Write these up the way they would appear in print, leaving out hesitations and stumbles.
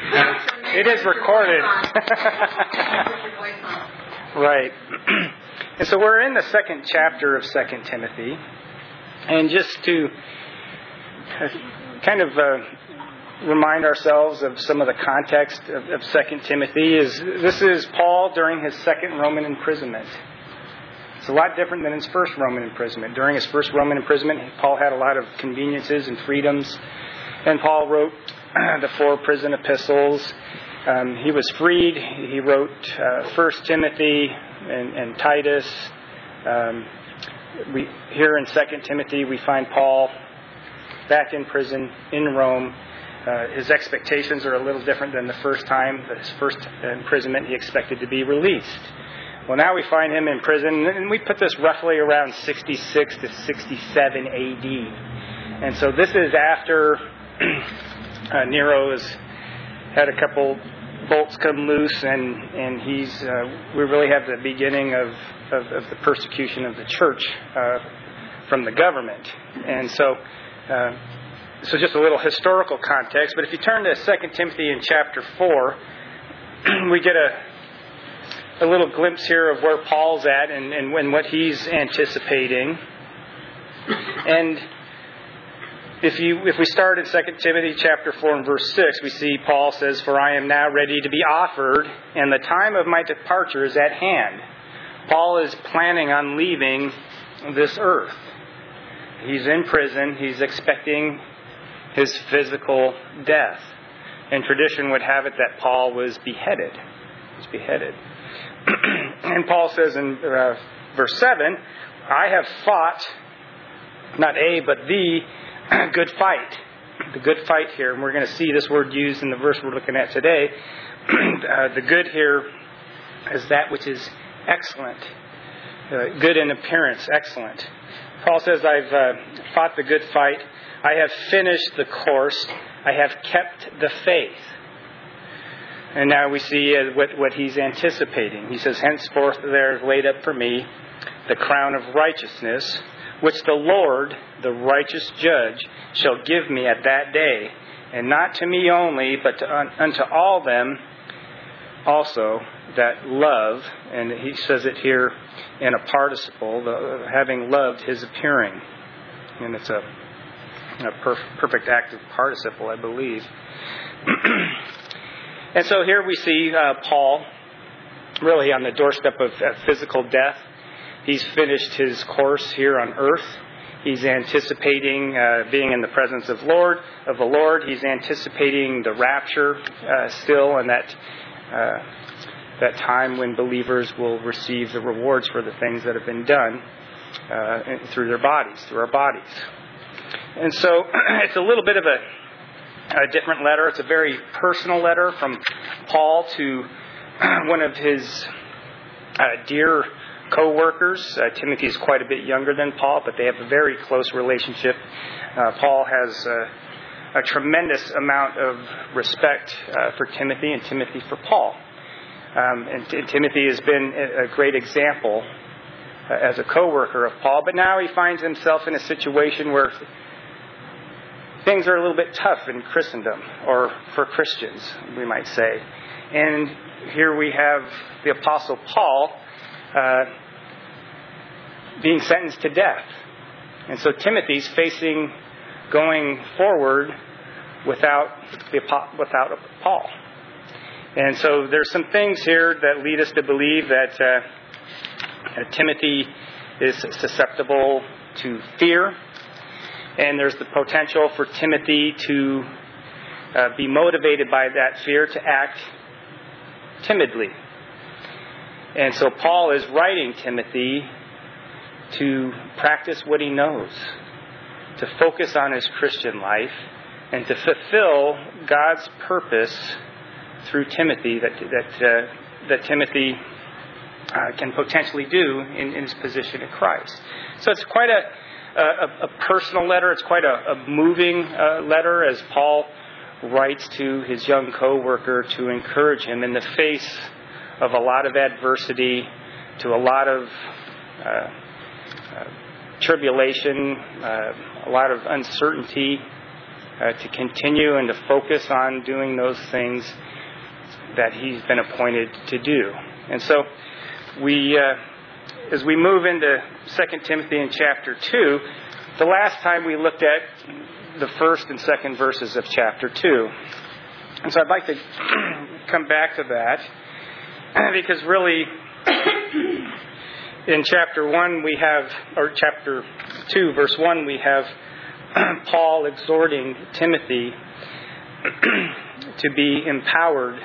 It is recorded. Right. And so we're in the second chapter of 2 Timothy. And just to kind of remind ourselves of some of the context of 2 Timothy, this is Paul during his second Roman imprisonment. It's a lot different than his first Roman imprisonment. During his first Roman imprisonment, Paul had a lot of conveniences and freedoms. And Paul wrote the 4 prison epistles. He was freed. He wrote 1 Timothy and Titus. Here in 2 Timothy, we find Paul back in prison in Rome. His expectations are a little different than the first time. His first imprisonment, he expected to be released. Well, now we find him in prison, and we put this roughly around 66 to 67 AD. And so this is after Nero has had a couple bolts come loose, and we really have the beginning of the persecution of the church from the government. And so just a little historical context. But if you turn to 2 Timothy in chapter 4, we get a little glimpse here of where Paul's at and what he's anticipating. And if we start in 2 Timothy chapter 4 and verse 6, we see Paul says, "For I am now ready to be offered, and the time of my departure is at hand." Paul is planning on leaving this earth. He's in prison. He's expecting his physical death. And tradition would have it that Paul was beheaded. He was beheaded. And Paul says in verse 7, "I have fought, not a, but the good fight." The good fight here, and we're going to see this word used in the verse we're looking at today. The good here is that which is excellent. Good in appearance, excellent. Paul says, "I've fought the good fight. I have finished the course. I have kept the faith." And now we see what he's anticipating. He says, "Henceforth there is laid up for me the crown of righteousness, which the Lord, the righteous judge, shall give me at that day, and not to me only, but unto all them also that love," and he says it here in a participle, having loved his appearing. And it's a perfect active participle, I believe. And so here we see Paul really on the doorstep of physical death. He's finished his course here on earth. He's anticipating being in the presence of the Lord. He's anticipating the rapture still, and that time when believers will receive the rewards for the things that have been done through our bodies. And so it's a little bit of a different letter. It's a very personal letter from Paul to one of his dear co-workers. Timothy is quite a bit younger than Paul, but they have a very close relationship. Paul has a tremendous amount of respect for Timothy, and Timothy for Paul. And Timothy has been a great example as a co-worker of Paul, but now he finds himself in a situation where things are a little bit tough in Christendom, or for Christians, we might say. And here we have the Apostle Paul being sentenced to death. And so Timothy's facing going forward without Paul. And so there's some things here that lead us to believe that Timothy is susceptible to fear. And there's the potential for Timothy to be motivated by that fear to act timidly. And so Paul is writing Timothy to practice what he knows, to focus on his Christian life, and to fulfill God's purpose through Timothy that Timothy can potentially do in his position in Christ. So it's quite a personal letter. It's quite a moving letter as Paul writes to his young co-worker to encourage him in the face of a lot of adversity, to a lot of tribulation, a lot of uncertainty. to continue and to focus on doing those things that he's been appointed to do. And so we, as we move into 2 Timothy in chapter 2, the last time we looked at the first and second verses of chapter 2. And so I'd like to come back to that, because really in chapter 1 we have, or chapter 2, verse 1, we have Paul exhorting Timothy to be empowered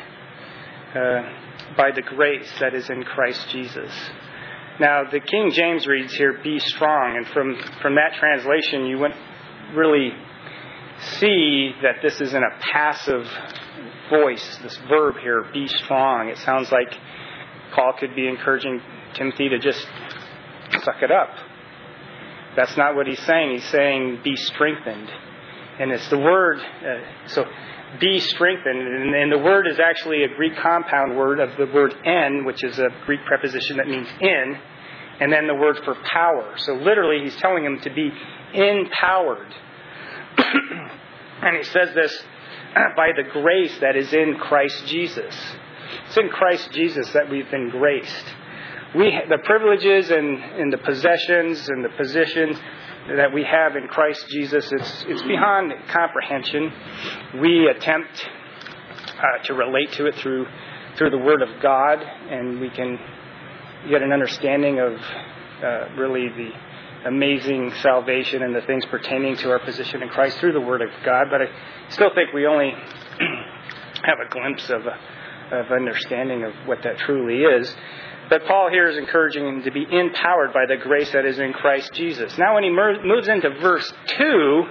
by the grace that is in Christ Jesus. Now, the King James reads here, be strong. And from that translation, you wouldn't really see that this isn't a passive voice, this verb here, be strong. It sounds like Paul could be encouraging Timothy to just suck it up. That's not what he's saying. He's saying be strengthened. And it's the word, so be strengthened. And the word is actually a Greek compound word of the word en, which is a Greek preposition that means in, and then the word for power. So literally he's telling him to be empowered. And he says this by the grace that is in Christ Jesus. It's in Christ Jesus that we've been graced. The privileges and the possessions and the positions that we have in Christ Jesus, it's beyond comprehension. We attempt to relate to it through the Word of God, and we can get an understanding of really the amazing salvation and the things pertaining to our position in Christ through the Word of God. But I still think we only have a glimpse of understanding of what that truly is. But Paul here is encouraging him to be empowered by the grace that is in Christ Jesus. Now when he moves into verse 2,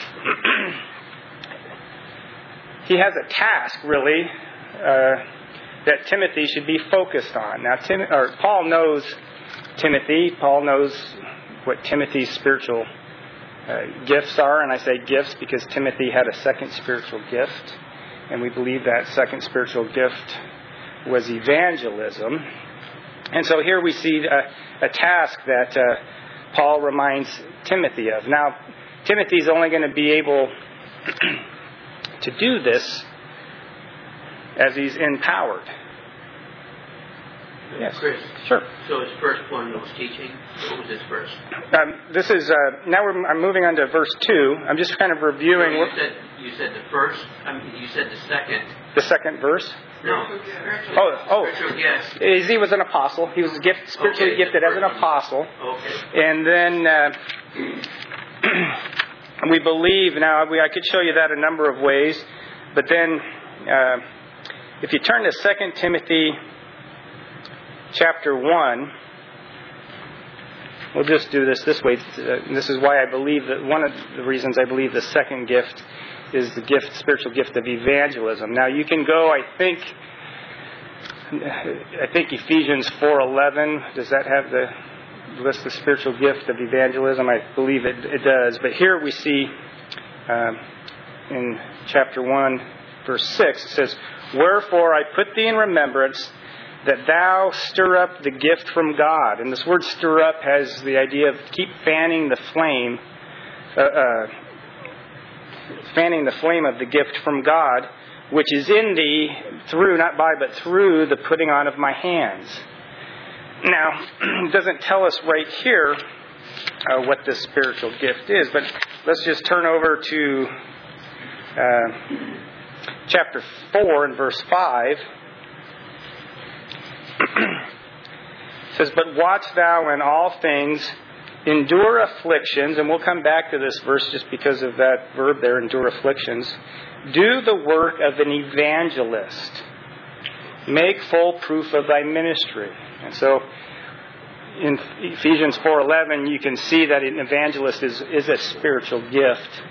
he has a task, really, that Timothy should be focused on. Now, Paul knows Timothy. Paul knows what Timothy's spiritual gifts are. And I say gifts because Timothy had a second spiritual gift. And we believe that second spiritual gift was evangelism. And so here we see a task that Paul reminds Timothy of. Now, Timothy's only going to be able to do this as he's empowered. Yes. Chris. Sure. So his first one was teaching. What was his first? This is now I'm moving on to verse 2. I'm just kind of reviewing. You said the first. You said the second. The second verse. No. Spiritual gift. He was an apostle. He was spiritually gifted as an apostle. Okay. And then we believe now. I could show you that a number of ways, but then if you turn to 2 Timothy. Chapter 1, we'll just do this way. This is why I believe that one of the reasons I believe the second gift is the spiritual gift of evangelism. Now you can go, I think Ephesians 4:11. Does that have the list of spiritual gift of evangelism? I believe it does. But here we see in chapter 1, verse 6, it says, "Wherefore I put thee in remembrance, that thou stir up the gift from God." And this word stir up has the idea of keep fanning the flame of the gift from God, which is in thee through, not by, but through the putting on of my hands. Now, it doesn't tell us right here what this spiritual gift is, but let's just turn over to chapter 4 and verse 5. It says, "But watch thou in all things, endure afflictions," and we'll come back to this verse just because of that verb there, endure afflictions. "Do the work of an evangelist. Make full proof of thy ministry." And so in Ephesians 4:11, you can see that an evangelist is a spiritual gift.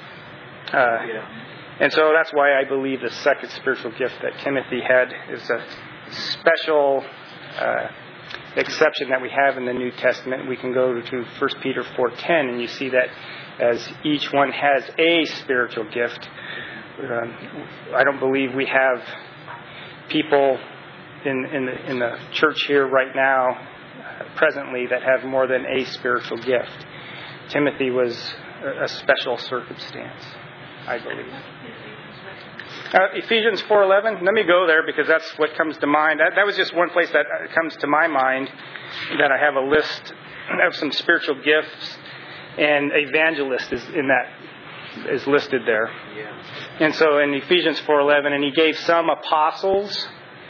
And so that's why I believe the second spiritual gift that Timothy had is a special exception that we have in the New Testament. We can go to 1 Peter 4:10, and you see that as each one has a spiritual gift. I don't believe we have people in the church here right now, presently, that have more than a spiritual gift. Timothy was a special circumstance. I believe. Ephesians 4:11. Let me go there because that's what comes to mind. That was just one place that comes to my mind, that I have a list of some spiritual gifts, and evangelist is listed there. Yeah. And so in Ephesians 4:11, and he gave some apostles.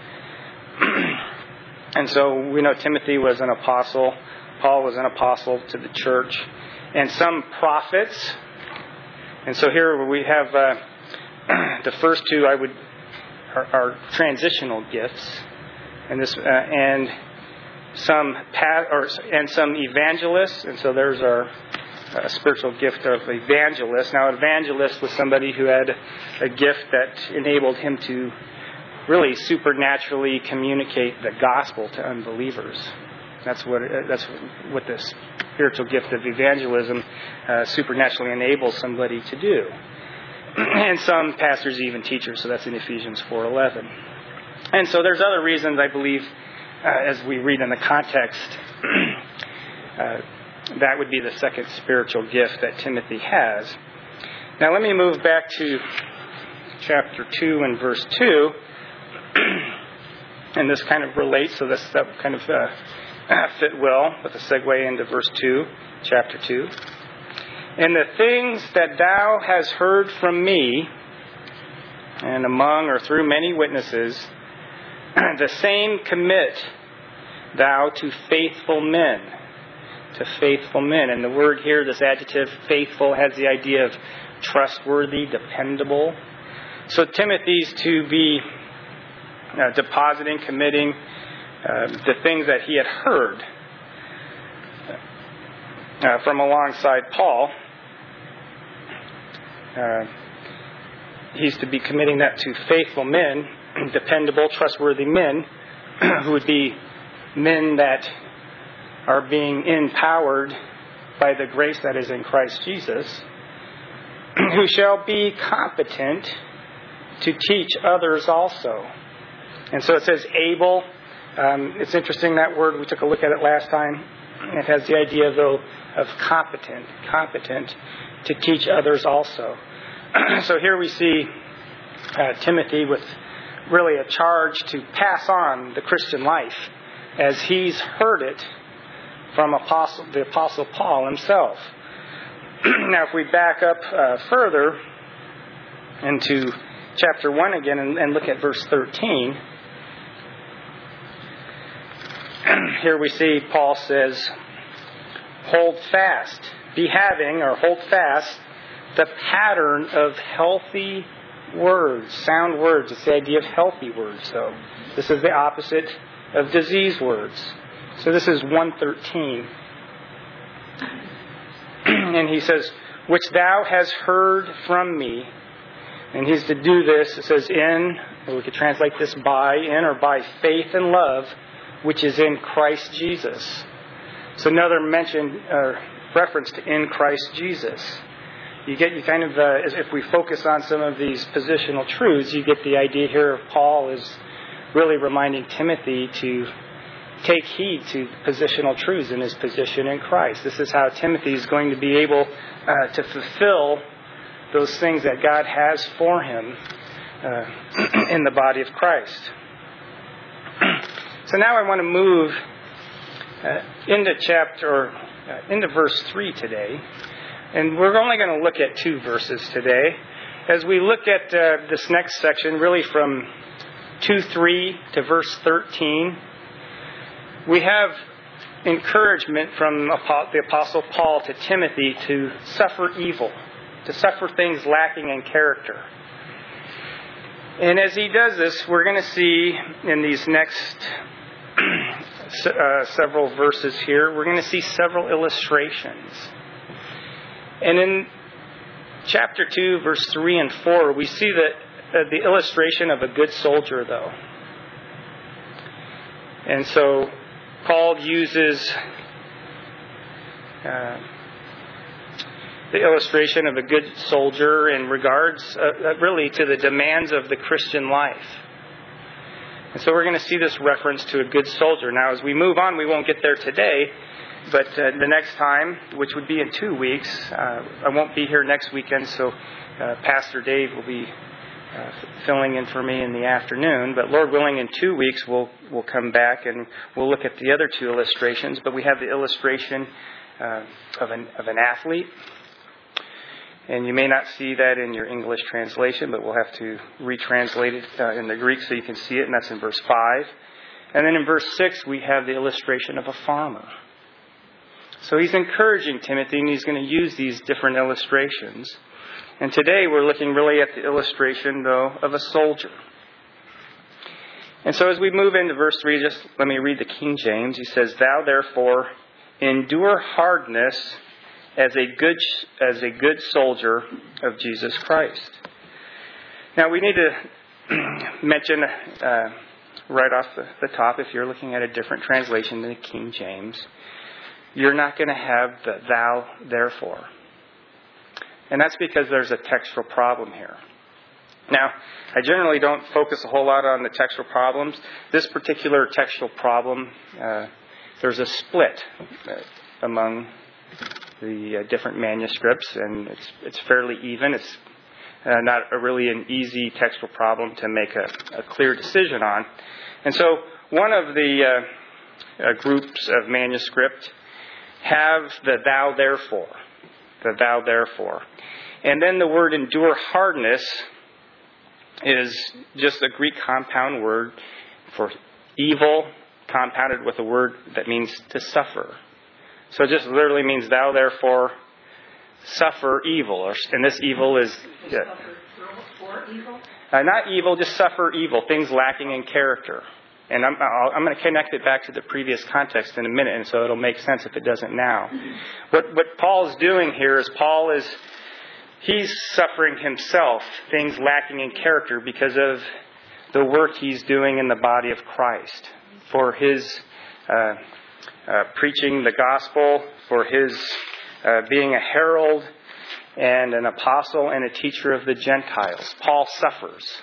And so we know Timothy was an apostle. Paul was an apostle to the church. And some prophets. And so here we have the first two are transitional gifts. And some evangelists. And so there's our spiritual gift of evangelist. Now, evangelist was somebody who had a gift that enabled him to really supernaturally communicate the gospel to unbelievers. That's what the spiritual gift of evangelism supernaturally enables somebody to do. And some pastors, even teachers. So that's in Ephesians 4:11. And so there's other reasons, I believe, as we read in the context, that would be the second spiritual gift that Timothy has. Now let me move back to chapter 2 and verse 2. And this kind of relates, so that kind of fit well with a segue into verse 2, chapter 2. And the things that thou hast heard from me, and among or through many witnesses, the same commit thou to faithful men. To faithful men. And the word here, this adjective, faithful, has the idea of trustworthy, dependable. So Timothy's to be depositing, committing the things that he had heard from alongside Paul. He's to be committing that to faithful men, dependable, trustworthy men, who would be men that are being empowered by the grace that is in Christ Jesus, who shall be competent to teach others also. And so it says able. It's interesting, that word. We took a look at it last time. It has the idea, though, of competent to teach others also. So here we see Timothy with really a charge to pass on the Christian life as he's heard it from the Apostle Paul himself. Now, if we back up further into chapter 1 again and look at verse 13, here we see Paul says, hold fast the pattern of healthy words, sound words. It's the idea of healthy words, though. This is the opposite of disease words. So this is 1:13. And he says, which thou hast heard from me. And he's to do this, it says or we could translate this by faith and love, which is in Christ Jesus. So another mention or reference to in Christ Jesus. You kind of, if we focus on some of these positional truths, you get the idea here of Paul is really reminding Timothy to take heed to positional truths in his position in Christ. This is how Timothy is going to be able to fulfill those things that God has for him in the body of Christ. So now I want to move into verse 3 today. And we're only going to look at 2 verses today. As we look at this next section, really from 2:3 to verse 13, we have encouragement from the Apostle Paul to Timothy to suffer evil, to suffer things lacking in character. And as he does this, we're going to see in these next several verses here, we're going to see several illustrations. And in chapter 2, verse 3 and 4, we see that the illustration of a good soldier, though. And so Paul uses the illustration of a good soldier in regards really to the demands of the Christian life. And so we're going to see this reference to a good soldier. Now, as we move on, we won't get there today. But the next time, which would be in 2 weeks, I won't be here next weekend, so Pastor Dave will be filling in for me in the afternoon. But Lord willing, in 2 weeks we'll come back and we'll look at the other 2 illustrations. But we have the illustration of an athlete. And you may not see that in your English translation, but we'll have to retranslate it in the Greek so you can see it, and that's in verse 5. And then in verse 6, we have the illustration of a farmer. So he's encouraging Timothy, and he's going to use these different illustrations. And today we're looking really at the illustration, though, of a soldier. And so as we move into verse 3, just let me read the King James. He says, "Thou therefore endure hardness as a good soldier of Jesus Christ." Now we need to mention right off the top, if you're looking at a different translation than the King James, you're not going to have the thou therefore. And that's because there's a textual problem here. Now, I generally don't focus a whole lot on the textual problems. This particular textual problem, there's a split among the different manuscripts, and it's fairly even. It's not really an easy textual problem to make a clear decision on. And so one of the groups of manuscript have the thou therefore. And then the word endure hardness is just a Greek compound word for evil, compounded with a word that means to suffer. So it just literally means thou therefore suffer evil. And this evil is... For evil? Not evil, just suffer evil, things lacking in character. And I'm going to connect it back to the previous context in a minute, and so it'll make sense if it doesn't now. What Paul's doing here is he's suffering himself, things lacking in character, because of the work he's doing in the body of Christ. For his preaching the gospel, for his being a herald and an apostle and a teacher of the Gentiles. Paul suffers.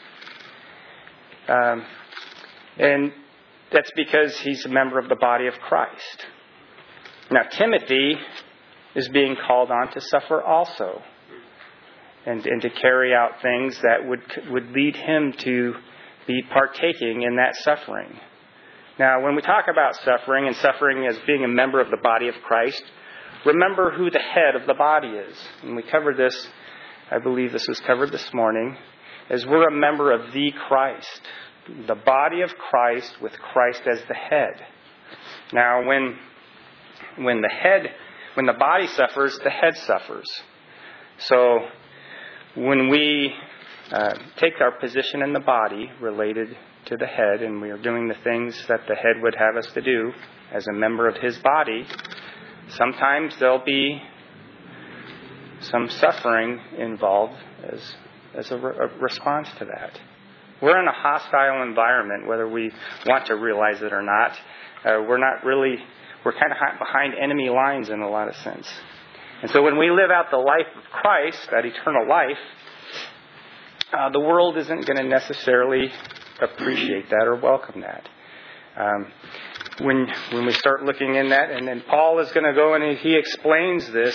And that's because he's a member of the body of Christ. Now, Timothy is being called on to suffer also. And to carry out things that would lead him to be partaking in that suffering. Now, when we talk about suffering, and suffering as being a member of the body of Christ, remember who the head of the body is. And we covered this, I believe this was covered this morning, as we're a member of the Christ. The body of Christ with Christ as the head. Now, when the body suffers, the head suffers. So, when we take our position in the body related to the head, and we are doing the things that the head would have us to do as a member of his body, sometimes there'll be some suffering involved as a response to that. We're in a hostile environment, whether we want to realize it or not. We're kind of behind enemy lines in a lot of sense. And so when we live out the life of Christ, that eternal life, the world isn't going to necessarily appreciate that or welcome that. When we start looking in that, and then Paul is going to go and he explains this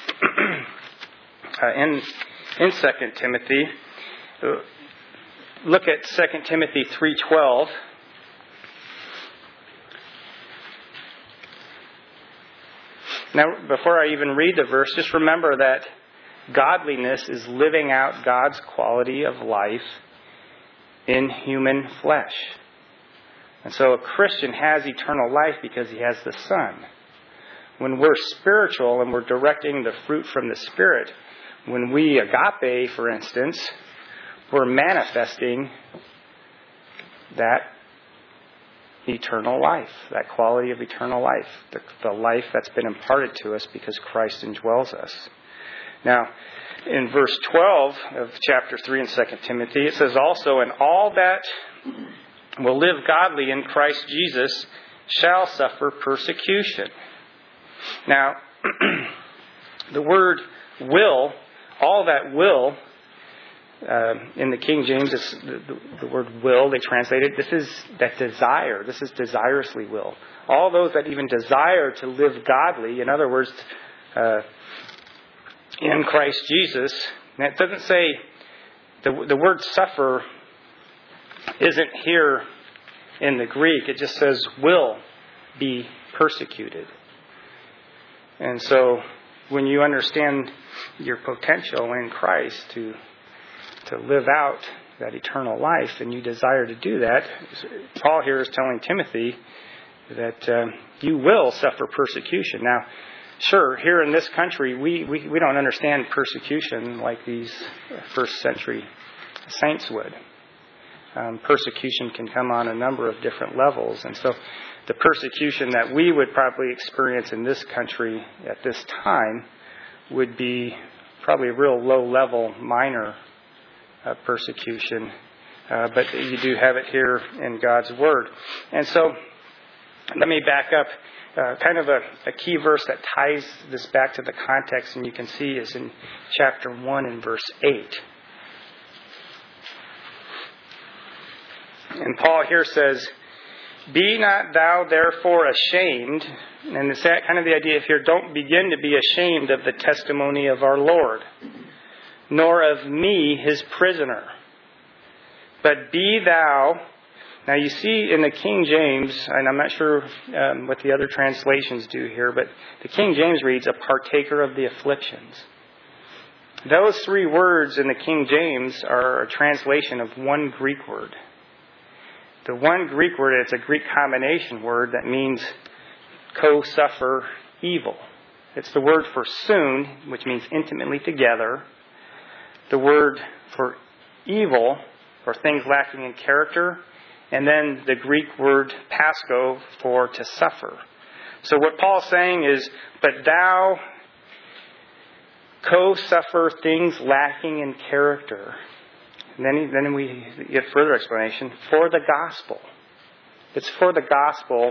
in 2 Timothy. Look at 2 Timothy 3:12. Now, before I even read the verse, just remember that godliness is living out God's quality of life in human flesh. And so a Christian has eternal life because he has the Son. When we're spiritual and we're directing the fruit from the Spirit, when we agape, for instance, we're manifesting that eternal life, that quality of eternal life, the life that's been imparted to us because Christ indwells us. Now, in verse 12 of chapter 3 in 2 Timothy, it says also, "And all that will live godly in Christ Jesus shall suffer persecution." Now, the word will, all that will, In the King James, it's the word will, they translate it. This is that desire. This is desirously will. All those that even desire to live godly, in other words, in Christ Jesus. And it doesn't say, the word suffer isn't here in the Greek. It just says will be persecuted. And so when you understand your potential in Christ to live out that eternal life, and you desire to do that, Paul here is telling Timothy that you will suffer persecution. Now, sure, here in this country, we don't understand persecution like these first century saints would. Persecution can come on a number of different levels. And so the persecution that we would probably experience in this country at this time would be probably a real low-level, minor persecution. But you do have it here in God's Word. And so let me back up. Kind of a key verse that ties this back to the context, and you can see is in chapter 1 and verse 8. And Paul here says, "Be not thou therefore ashamed," and it's that kind of the idea here, don't begin to be ashamed of the testimony of our Lord, nor of me, his prisoner. But be thou, now you see in the King James, and I'm not sure what the other translations do here, but the King James reads, a partaker of the afflictions. Those three words in the King James are a translation of one Greek word. The one Greek word, it's a Greek combination word that means co-suffer evil. It's the word for soon, which means intimately together. The word for evil, or things lacking in character. And then the Greek word pasco, for to suffer. So what Paul's saying is, but thou co-suffer things lacking in character. And then we get further explanation. For the gospel. It's for the gospel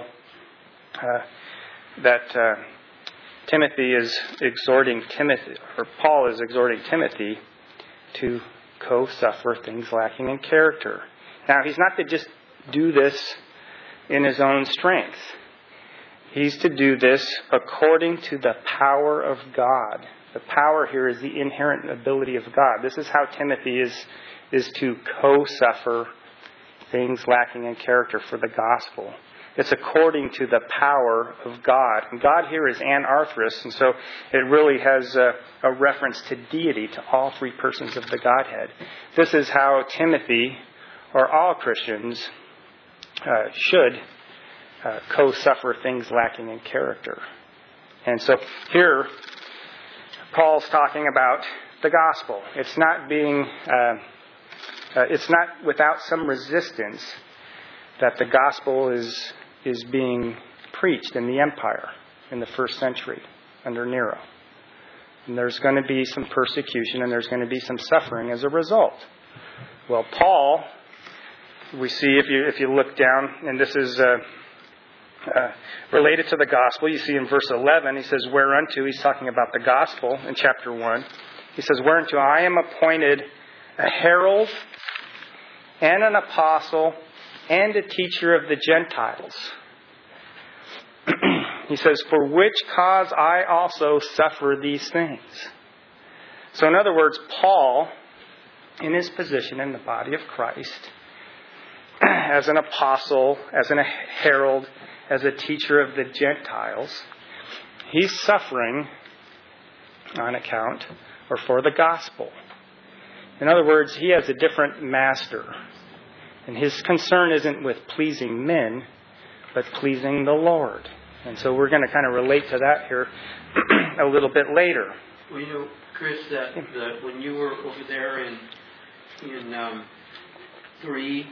that Timothy is exhorting Timothy, or Paul is exhorting Timothy to co-suffer things lacking in character. Now, he's not to just do this in his own strength. He's to do this according to the power of God. The power here is the inherent ability of God. This is how Timothy is to co-suffer things lacking in character for the gospel. It's according to the power of God. And God here is anarthrous, and so it really has a reference to deity, to all three persons of the Godhead. This is how Timothy, or all Christians, should co-suffer things lacking in character. And so here, Paul's talking about the gospel. It's not being... it's not without some resistance that the gospel is being preached in the empire in the first century under Nero. And there's going to be some persecution and there's going to be some suffering as a result. Well, Paul, we see if you look down, and this is related to the gospel. You see in verse 11, he says, whereunto, he's talking about the gospel in chapter 1. He says, whereunto I am appointed a herald and an apostle and a teacher of the Gentiles. He says, for which cause I also suffer these things. So in other words, Paul, in his position in the body of Christ, as an apostle, as a herald, as a teacher of the Gentiles, he's suffering on account or for the gospel. In other words, he has a different master. And his concern isn't with pleasing men, but pleasing the Lord. And so we're going to kind of relate to that here a little bit later. Well, you know, Chris, that when you were over there in 3:12.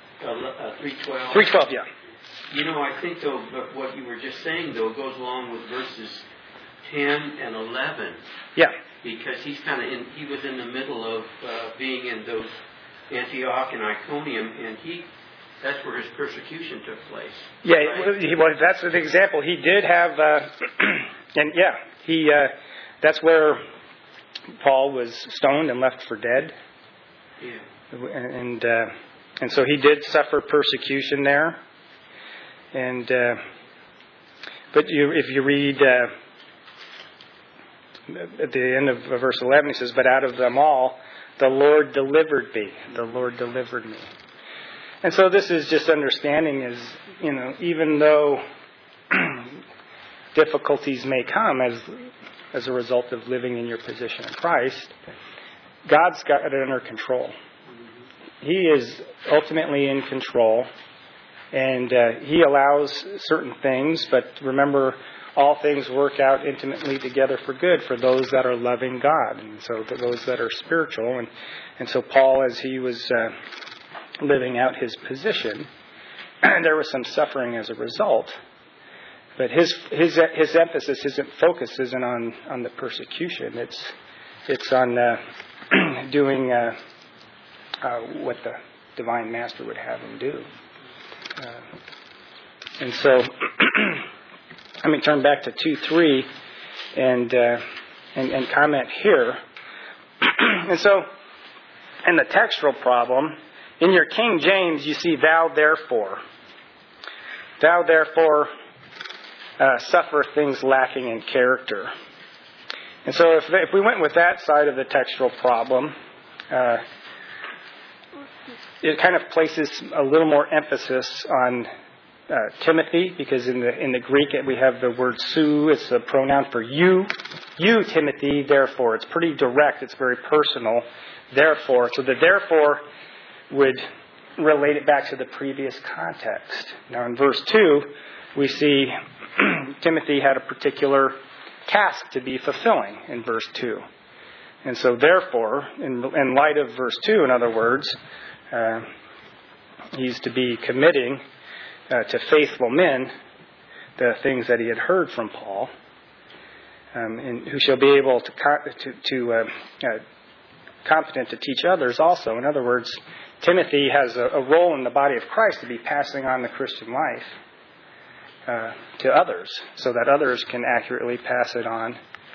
3:12, yeah. You know, I think though what you were just saying though goes along with verses 10 and 11. Yeah. Because he was in the middle of being in those Antioch and Iconium, and that's where his persecution took place. Yeah, right? Well, that's an example. He did have, and yeah, that's where Paul was stoned and left for dead. Yeah. And so he did suffer persecution there. And but if you read at the end of verse 11, he says, "But out of them all, the Lord delivered me. The Lord delivered me." And so this is just understanding is, even though difficulties may come as a result of living in your position in Christ, God's got it under control. He is ultimately in control, and He allows certain things, but remember, all things work out intimately together for good for those that are loving God, and so for those that are spiritual. And so Paul, as he was living out his position, there was some suffering as a result. But his emphasis, his focus isn't on the persecution. It's on doing what the divine master would have him do. And so, let me turn back to 2:3 and comment here. And so, in the textual problem, in your King James, you see "thou therefore." Thou therefore suffer things lacking in character. And so if we went with that side of the textual problem, it kind of places a little more emphasis on Timothy, because in the Greek we have the word "su." It's a pronoun for you. You, Timothy, therefore. It's pretty direct. It's very personal. Therefore. So the therefore would relate it back to the previous context. Now in verse 2, we see Timothy had a particular task to be fulfilling in verse 2. And so therefore, in light of verse 2, in other words, he's to be committing to faithful men the things that he had heard from Paul, and who shall be able to competent to teach others also. In other words, Timothy has a role in the body of Christ to be passing on the Christian life to others, so that others can accurately pass it on.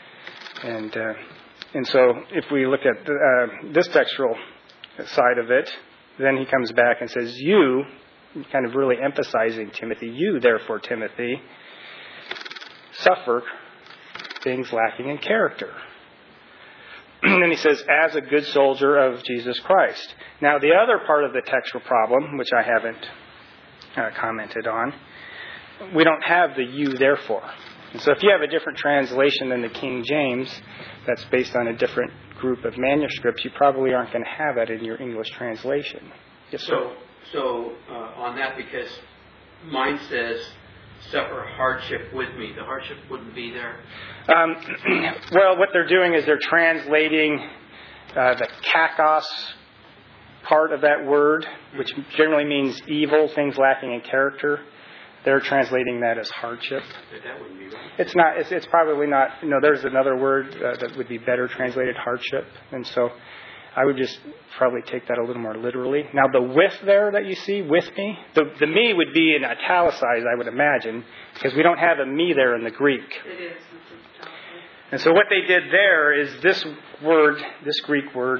And so, if we look at this textual side of it, then he comes back and says, "You," kind of really emphasizing Timothy. "You, therefore, Timothy, suffer things lacking in character." And then he says, "as a good soldier of Jesus Christ." Now, the other part of the textual problem, which I haven't commented on, we don't have the "you, therefore." And so if you have a different translation than the King James that's based on a different group of manuscripts, you probably aren't going to have that in your English translation. Yes, sir? So on that, because mine says, "suffer hardship with me," the hardship wouldn't be there? Well, what they're doing is they're translating the kakos part of that word, which generally means evil, things lacking in character. They're translating that as hardship. But that wouldn't be right. It's not. It's probably not. There's another word that would be better translated, hardship. And so I would just probably take that a little more literally. Now, the "with" there that you see, "with me," the "me" would be in italicized, I would imagine, because we don't have a "me" there in the Greek. It is. And so what they did there is this word, this Greek word,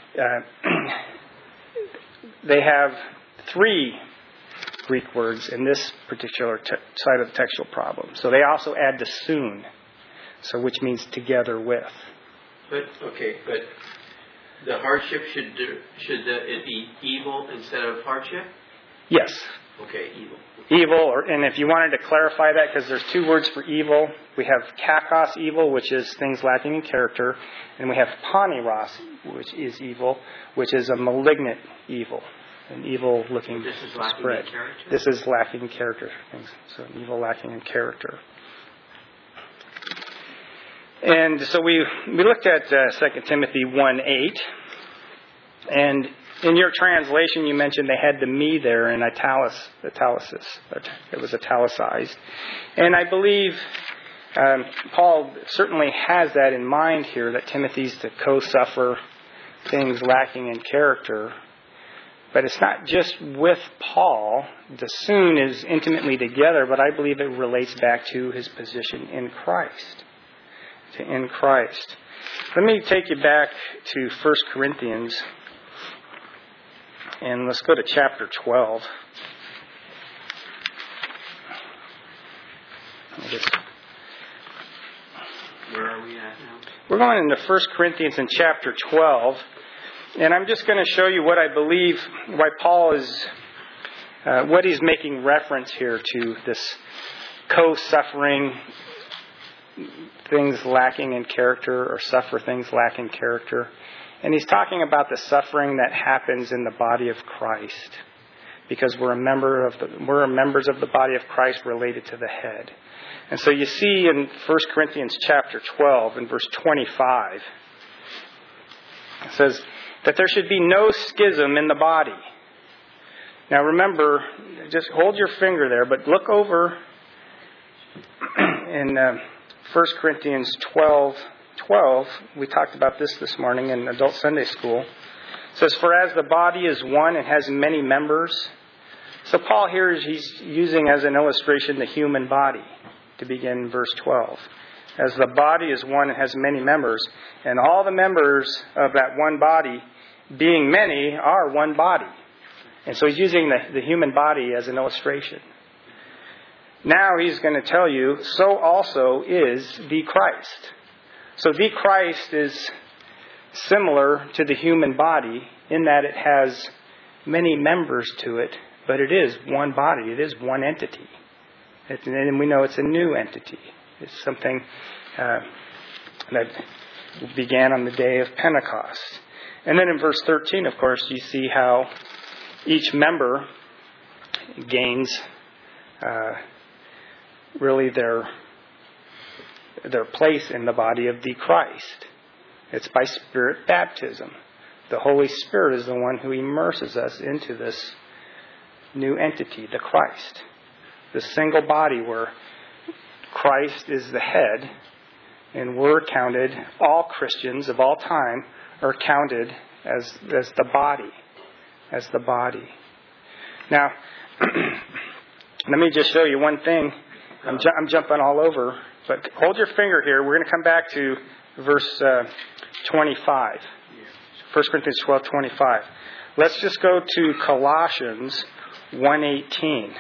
they have 3 Greek words in this particular side of the textual problem. So they also add the "soon," so which means "together with." But the hardship should it be evil instead of hardship? Yes. Okay, evil. Evil, and if you wanted to clarify that, because there's 2 words for evil, we have kakos, evil, which is things lacking in character, and we have paniros, which is evil, which is a malignant evil, an evil-looking This is lacking spread. in character? This is lacking in character, so evil lacking in character. And so we looked at 2 Timothy 1:8, and in your translation you mentioned they had the "me" there in italicis. It was italicized. And I believe Paul certainly has that in mind here, that Timothy's to co-suffer things lacking in character. But it's not just with Paul. The "soon" is intimately together, but I believe it relates back to his position in Christ. In Christ. Let me take you back to 1 Corinthians And let's go to chapter 12. Where are we at now? We're going into 1 Corinthians in chapter 12. And I'm just going to show you what I believe, why Paul is, what he's making reference here to, this co-suffering things lacking in character, or suffer things lacking character. And he's talking about the suffering that happens in the body of Christ, because we're members of the body of Christ related to the head. And so you see in 1 Corinthians chapter 12 and verse 25, it says that there should be no schism in the body. Now remember, just hold your finger there, but look over in 1 Corinthians 12, we talked about this morning in Adult Sunday School. It says, "For as the body is one and has many members." So Paul here, he's using as an illustration the human body to begin verse 12. As the body is one and has many members, and all the members of that one body, being many, are one body. And so he's using the human body as an illustration. Now he's going to tell you, so also is the Christ. So the Christ is similar to the human body in that it has many members to it, but it is one body. It is one entity. And we know it's a new entity. It's something that began on the day of Pentecost. And then in verse 13, of course, you see how each member gains really their place in the body of the Christ. It's by Spirit baptism. The Holy Spirit is the one who immerses us into this new entity, the Christ. The single body where Christ is the head, and we're counted, all Christians of all time are counted as the body. As the body. Now, let me just show you one thing. I'm jumping all over, but hold your finger here. We're going to come back to verse 25. 1 Corinthians 12:25. Let's just go to Colossians 1:18.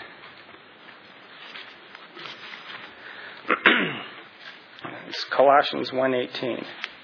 It's Colossians 1:18.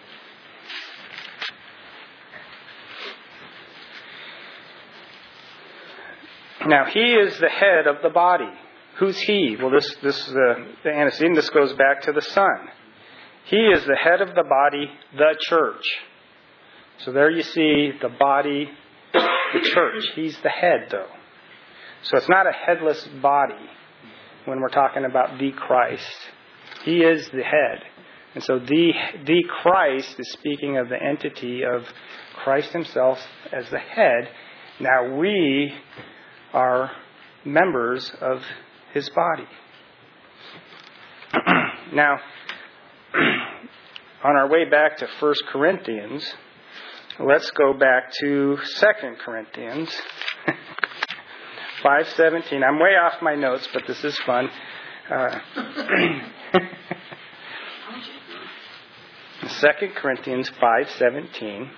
Now, he is the head of the body. Who's he? Well, the antecedent, this goes back to the Son. He is the head of the body, the church. So there you see the body, the church. He's the head, though. So it's not a headless body when we're talking about the Christ. He is the head. And so the Christ is speaking of the entity of Christ himself as the head. Now we are members of his body. Now, on our way back to 1 Corinthians, let's go back to 2 Corinthians 5:17. I'm way off my notes, but this is fun. 2 Corinthians 5:17.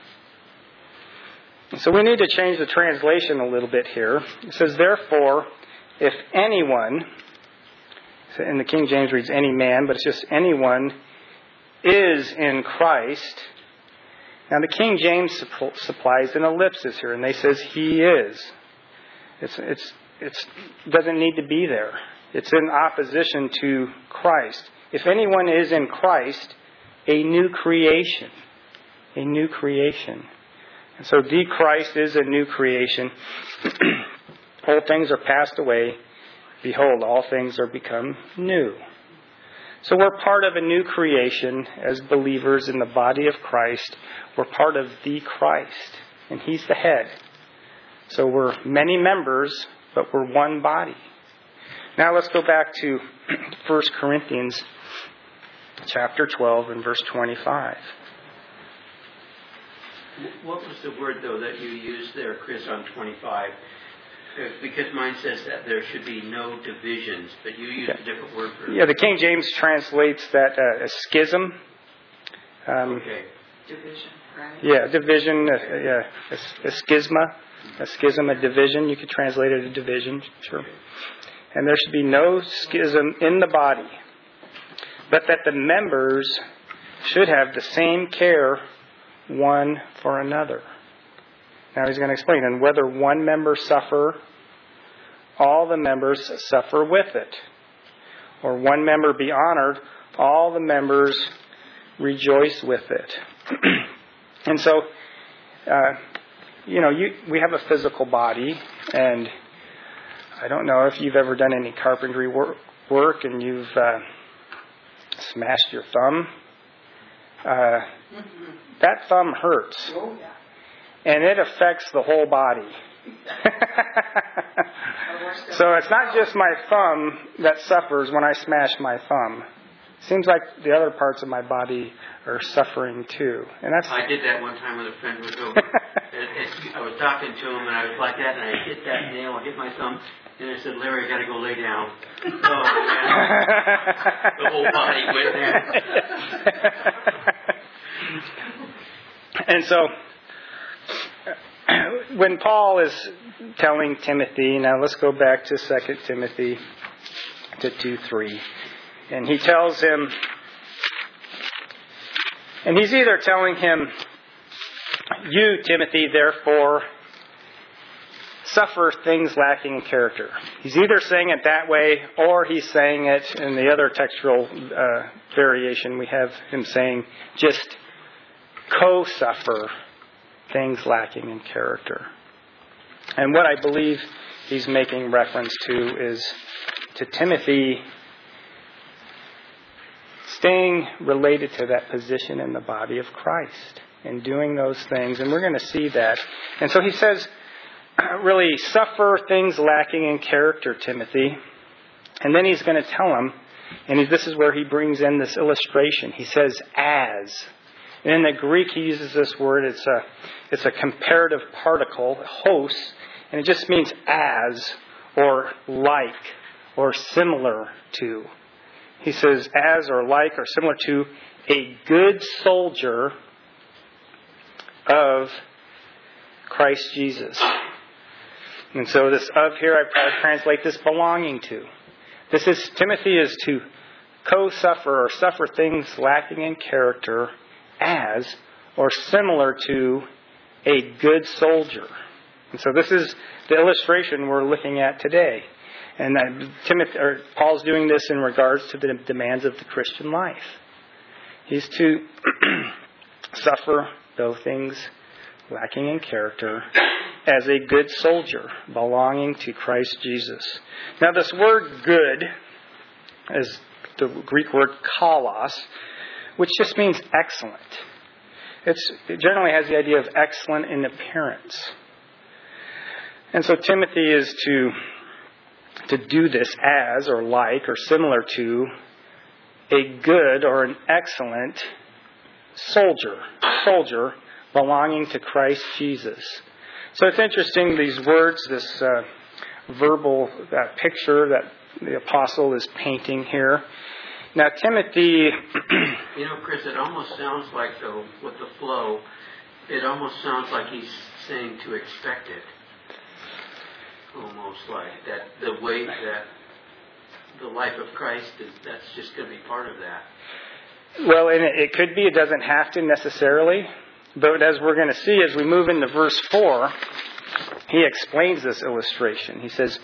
So we need to change the translation a little bit here. It says, "Therefore, if anyone," in the King James reads any man, but it's just anyone, "is in Christ." Now the King James supplies an ellipsis here, and they says he is. It doesn't need to be there. It's in opposition to Christ. If anyone is in Christ, a new creation. A new creation. And so the Christ is a new creation. Old things are passed away. Behold, all things are become new. So we're part of a new creation as believers in the body of Christ. We're part of the Christ, and he's the head. So we're many members, but we're one body. Now let's go back to 1 Corinthians chapter 12 and verse 25. What was the word, though, that you used there, Chris, on 25? Because mine says that there should be no divisions, but you used a different word for it. Yeah, the King James translates that as schism. Okay. Division, right? Yeah, division, a schisma. A schism, a division. You could translate it a division, sure. And there should be no schism in the body, but that the members should have the same care one for another. Now he's going to explain. And whether one member suffer, all the members suffer with it. Or one member be honored, all the members rejoice with it. And so, we have a physical body, and I don't know if you've ever done any carpentry work and you've smashed your thumb. That thumb hurts. And it affects the whole body. So it's not just my thumb that suffers when I smash my thumb. Seems like the other parts of my body are suffering too. And I did that one time with a friend was over. I was talking to him and I was like that, and I hit that nail, I hit my thumb, and I said, "Larry, I got to go lay down." Oh man, the whole body went there. And so, when Paul is telling Timothy, now let's go back to 2 Timothy to 2:3. And he tells him, and he's either telling him, "You, Timothy, therefore, suffer things lacking in character." He's either saying it that way, or he's saying it in the other textual variation. We have him saying, just co-suffer things lacking in character. And what I believe he's making reference to is to Timothy staying related to that position in the body of Christ and doing those things. And we're going to see that. And so he says, really, suffer things lacking in character, Timothy. And then he's going to tell him, and this is where he brings in this illustration. He says, as. And in the Greek, he uses this word. It's a comparative particle, hos, and it just means as, or like, or similar to. He says, as or like or similar to a good soldier of Christ Jesus. And so this of here, I translate this belonging to. Timothy is to co-suffer or suffer things lacking in character as or similar to a good soldier. And so this is the illustration we're looking at today. And Paul's doing this in regards to the demands of the Christian life. He's to suffer those things lacking in character as a good soldier belonging to Christ Jesus. Now this word good is the Greek word kalos, which just means excellent. It generally has the idea of excellent in appearance. And so Timothy is to do this as or like or similar to a good or an excellent soldier belonging to Christ Jesus. So it's interesting, these words, this verbal picture that the apostle is painting here. Now Timothy... Chris, it almost sounds like, though, with the flow, it almost sounds like he's saying to expect it. Almost like that, the way that the life of Christ is, that's just going to be part of that. Well, and it could be, it doesn't have to necessarily. But as we're going to see, as we move into verse 4, he explains this illustration. He says,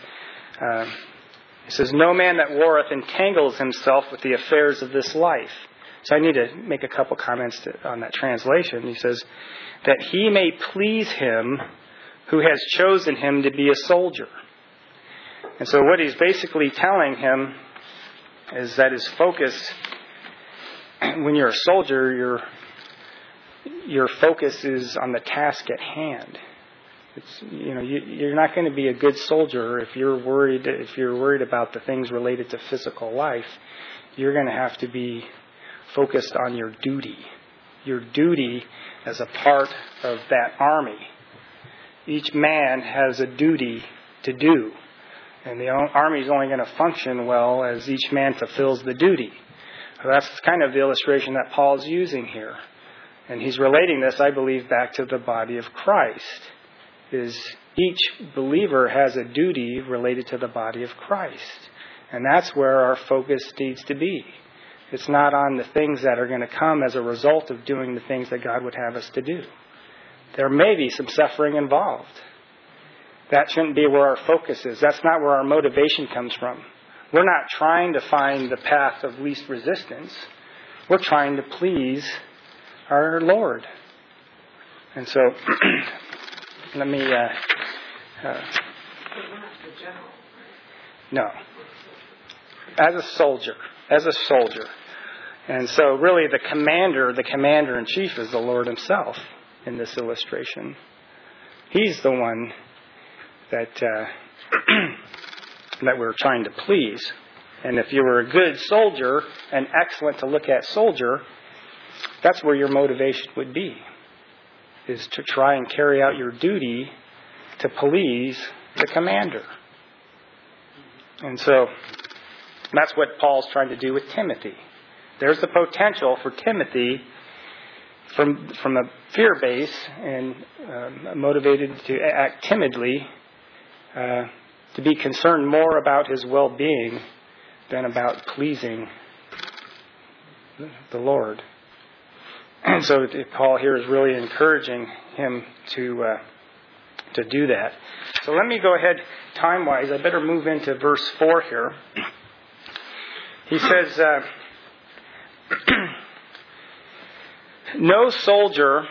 no man that warreth entangles himself with the affairs of this life. So I need to make a couple comments on that translation. He says, that he may please him who has chosen him to be a soldier. And so what he's basically telling him is that his focus, when you're a soldier, your focus is on the task at hand. You're not going to be a good soldier if you're worried about the things related to physical life. You're going to have to be focused on your duty. Your duty as a part of that army. Each man has a duty to do. And the army is only going to function well as each man fulfills the duty. So that's kind of the illustration that Paul's using here. And he's relating this, I believe, back to the body of Christ. Is Each believer has a duty related to the body of Christ. And that's where our focus needs to be. It's not on the things that are going to come as a result of doing the things that God would have us to do. There may be some suffering involved. That shouldn't be where our focus is. That's not where our motivation comes from. We're not trying to find the path of least resistance. We're trying to please our Lord. And so, let me... no. As a soldier. And so really the commander-in-chief is the Lord himself in this illustration. He's the one that that we're trying to please. And if you were a good soldier, an excellent to look at soldier, that's where your motivation would be, is to try and carry out your duty to please the commander. And so that's what Paul's trying to do with Timothy. There's the potential for Timothy from a fear base and motivated to act timidly, to be concerned more about his well-being than about pleasing the Lord. And so Paul here is really encouraging him to do that. So let me go ahead time-wise. I better move into verse 4 here. He says, no soldier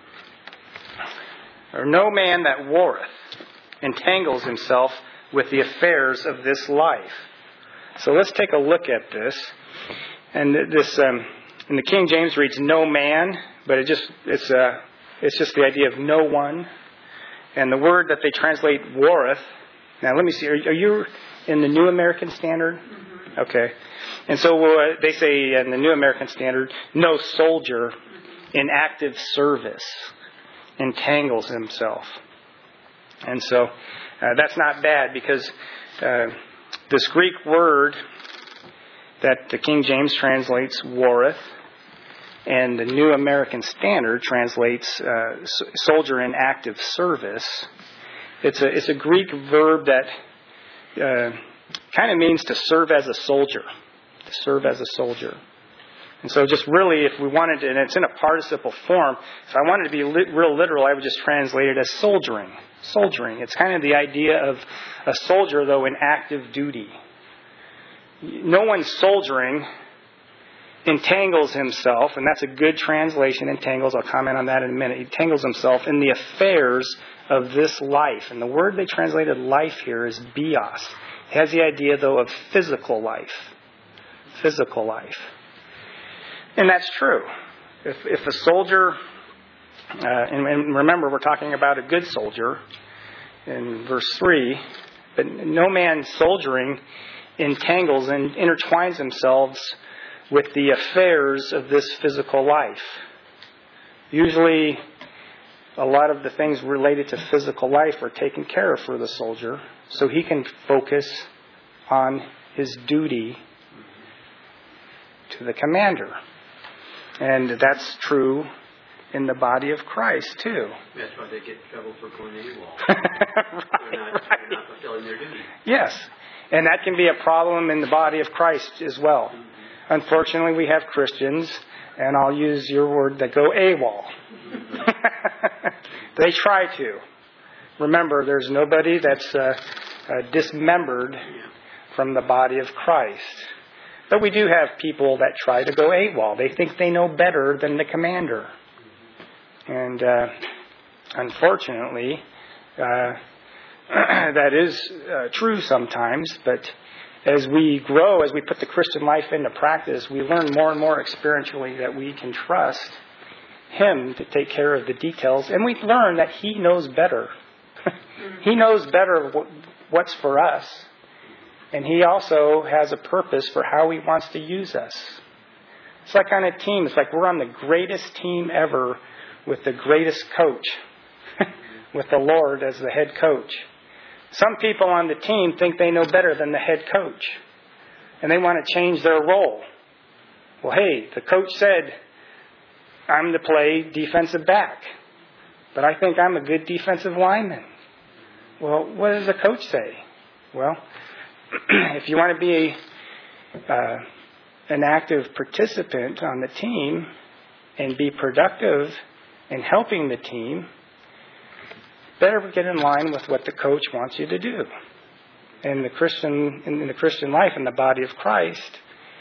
or no man that warreth entangles himself with the affairs of this life. So let's take a look at this. And this in the King James reads no man, but it's just the idea of no one. And the word that they translate warreth. Now let me see. Are you in the New American Standard? Mm-hmm. Okay. And so they say in the New American Standard, no soldier in active service entangles himself. And so that's not bad, because this Greek word that the King James translates warreth and the New American Standard translates soldier in active service. It's a Greek verb that kind of means to serve as a soldier. To serve as a soldier. And so just really, if we wanted to, and it's in a participle form, if I wanted to be real literal, I would just translate it as soldiering. Soldiering. It's kind of the idea of a soldier, though, in active duty. No one soldiering entangles himself, and that's a good translation, entangles. I'll comment on that in a minute. He entangles himself in the affairs of this life. And the word they translated life here is bios. It has the idea, though, of physical life. Physical life. And that's true. If a soldier, and remember we're talking about a good soldier in verse 3, but no man soldiering entangles and intertwines themselves with the affairs of this physical life. Usually a lot of the things related to physical life are taken care of for the soldier, so he can focus on his duty to the commander. And that's true in the body of Christ, too. That's why they get in trouble for going AWOL. Right. They're not fulfilling their duty. Yes. And that can be a problem in the body of Christ as well. Mm-hmm. Unfortunately, we have Christians, and I'll use your word, that go AWOL. They try to. Remember, there's nobody that's dismembered from the body of Christ. But we do have people that try to go AWOL. They think they know better than the commander. And unfortunately, that is true sometimes. But as we grow, as we put the Christian life into practice, we learn more and more experientially that we can trust Him to take care of the details. And we learn that He knows better. He knows better what's for us. And He also has a purpose for how He wants to use us. It's like on a team. It's like we're on the greatest team ever with the greatest coach, with the Lord as the head coach. Some people on the team think they know better than the head coach, and they want to change their role. Well, hey, the coach said, I'm to play defensive back, but I think I'm a good defensive lineman. Well, what does the coach say? Well, if you want to be an active participant on the team and be productive in helping the team, better get in line with what the coach wants you to do. In the Christian life, in the body of Christ,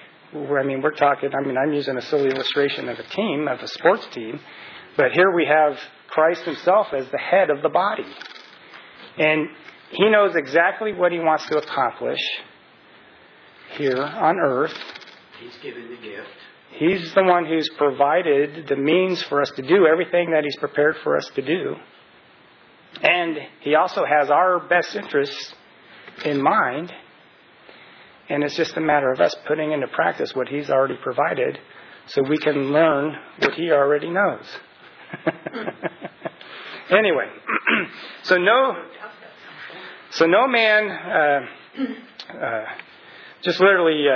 I'm using a silly illustration of a team, of a sports team, but here we have Christ himself as the head of the body. And he knows exactly what he wants to accomplish here on earth. He's given the gift. He's the one who's provided the means for us to do everything that he's prepared for us to do. And he also has our best interests in mind. And it's just a matter of us putting into practice what he's already provided so we can learn what he already knows. Anyway, so no man just literally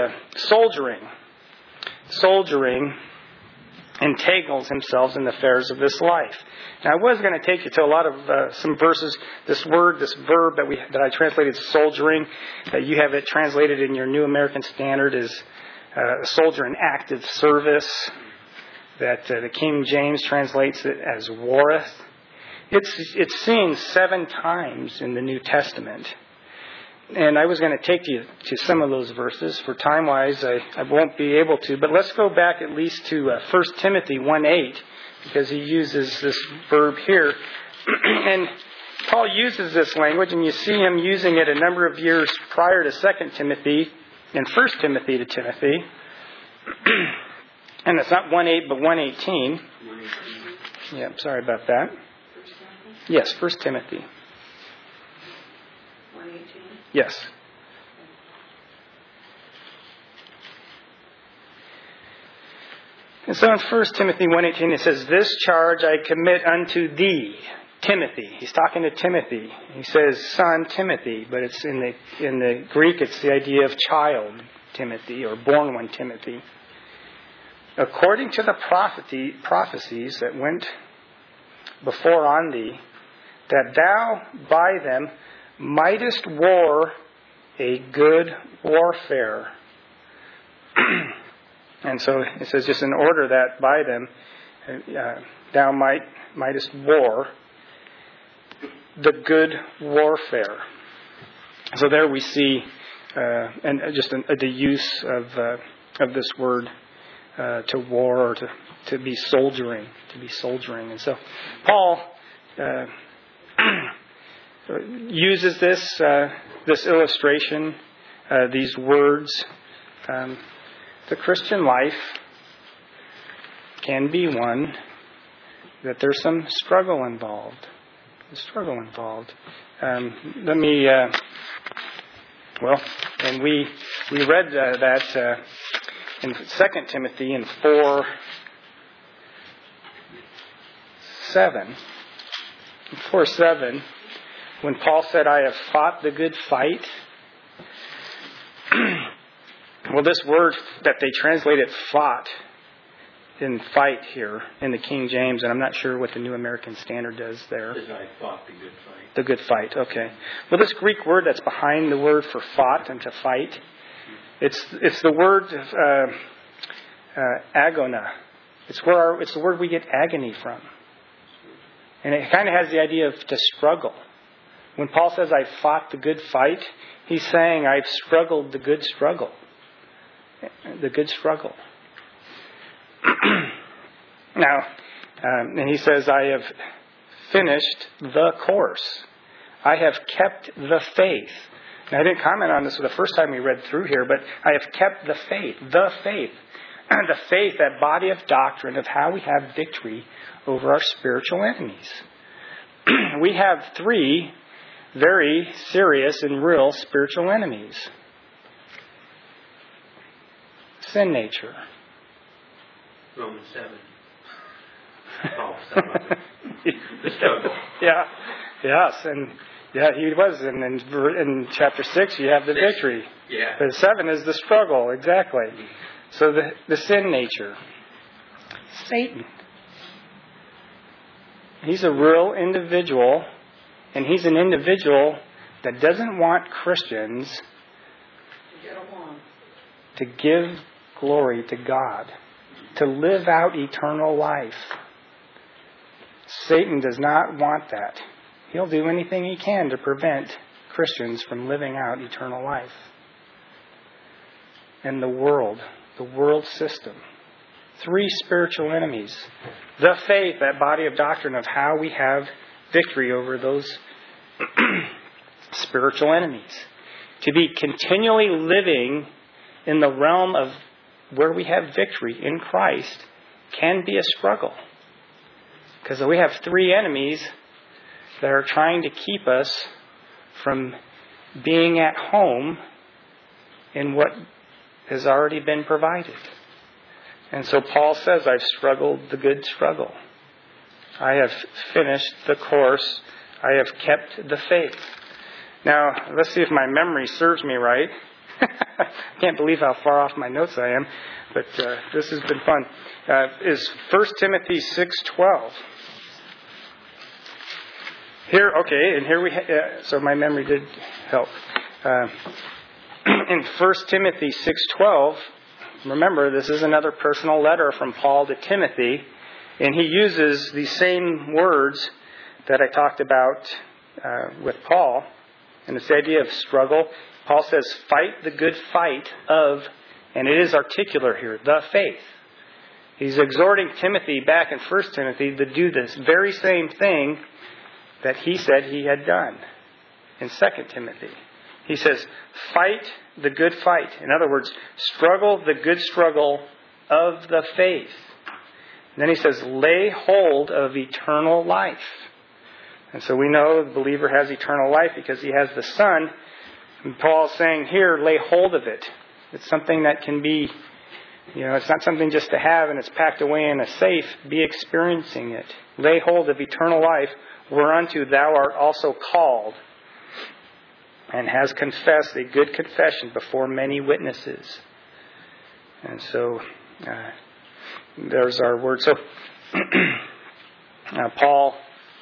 soldiering entangles himself in the affairs of this life. Now, I was going to take you to a lot of some verses. This verb that I translated soldiering, that you have it translated in your New American Standard as soldier in active service. That the King James translates it as warreth. It's seen 7 times in the New Testament. And I was going to take you to some of those verses. For time-wise, I won't be able to. But let's go back at least to 1 Timothy 1:8, because he uses this verb here. And Paul uses this language, and you see him using it a number of years prior to 2 Timothy and 1 Timothy to Timothy. And it's not 1:8, but 1:18. Yeah, sorry about that. Yes, 1 Timothy. 1:18. Yes. And so in 1 Timothy 1:18 it says, "This charge I commit unto thee, Timothy." He's talking to Timothy. He says, "Son Timothy," but it's in the Greek it's the idea of child Timothy or born one Timothy. "According to the prophecies that went before on thee, that thou by them mightest war a good warfare." And so it says just in order that by them thou mightest war the good warfare. So there we see the use of this word to war or to be soldiering. And so Paul uses this illustration, these words. The Christian life can be one that there's some struggle involved. Let me. And we read that in 2 Timothy in 4:7. In 4:7. When Paul said, "I have fought the good fight," well, this word that they translated "fought" in "fight" here in the King James, and I'm not sure what the New American Standard does there. It says, "I fought the good fight." The good fight, okay. Well, this Greek word that's behind the word for "fought" and "to fight," it's the word agona. It's the word we get agony from, and it kind of has the idea of to struggle. When Paul says, "I fought the good fight," he's saying, "I've struggled the good struggle." The good struggle. Now, and he says, "I have finished the course. I have kept the faith." Now, I didn't comment on this the first time we read through here, but I have kept the faith. The faith. The faith, that body of doctrine of how we have victory over our spiritual enemies. We have 3 very serious and real spiritual enemies. Sin nature. Romans 7. Oh, the struggle. Yeah. Yes. And he was. And in chapter 6, you have the victory. Yeah. But 7 is the struggle. Exactly. So the sin nature. Satan. He's a real individual And he's an individual that doesn't want Christians Get along. to give glory to God, to live out eternal life. Satan does not want that. He'll do anything he can to prevent Christians from living out eternal life. And the world system. 3 spiritual enemies. The faith, that body of doctrine of how we have victory over those spiritual enemies. To be continually living in the realm of where we have victory in Christ can be a struggle. Because we have 3 enemies that are trying to keep us from being at home in what has already been provided. And so Paul says, I've struggled the good struggle. I have finished the course. I have kept the faith. Now, let's see if my memory serves me right. I can't believe how far off my notes I am, but this has been fun. Is 1 Timothy 6:12. Here, okay, and here we so my memory did help. In 1 Timothy 6:12, remember, this is another personal letter from Paul to Timothy, and he uses the same words that I talked about with Paul, and it's the idea of struggle. Paul says, fight the good fight of, and it is articular here, the faith. He's exhorting Timothy back in 1 Timothy to do this very same thing that he said he had done in 2 Timothy. He says, fight the good fight. In other words, struggle the good struggle of the faith. And then he says, lay hold of eternal life. And so we know the believer has eternal life because he has the Son. And Paul's saying here, lay hold of it. It's something that can be, it's not something just to have and it's packed away in a safe. Be experiencing it. Lay hold of eternal life, whereunto thou art also called, and has confessed a good confession before many witnesses. And so, there's our word. So, Paul...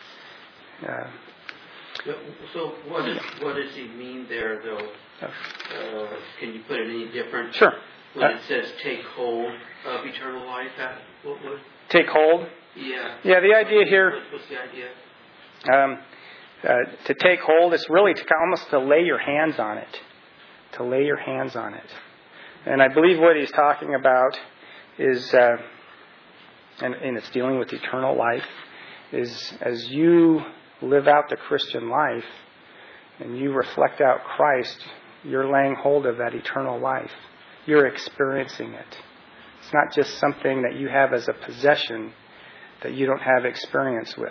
So what does he mean there, though? Can you put it any different? Sure. When it says take hold of eternal life, what? Take hold? Yeah. Yeah, the idea here... What's the idea? To take hold is really almost to lay your hands on it. To lay your hands on it. And I believe what he's talking about is, and it's dealing with eternal life, is as you live out the Christian life and you reflect out Christ, you're laying hold of that eternal life. You're experiencing it. It's not just something that you have as a possession that you don't have experience with.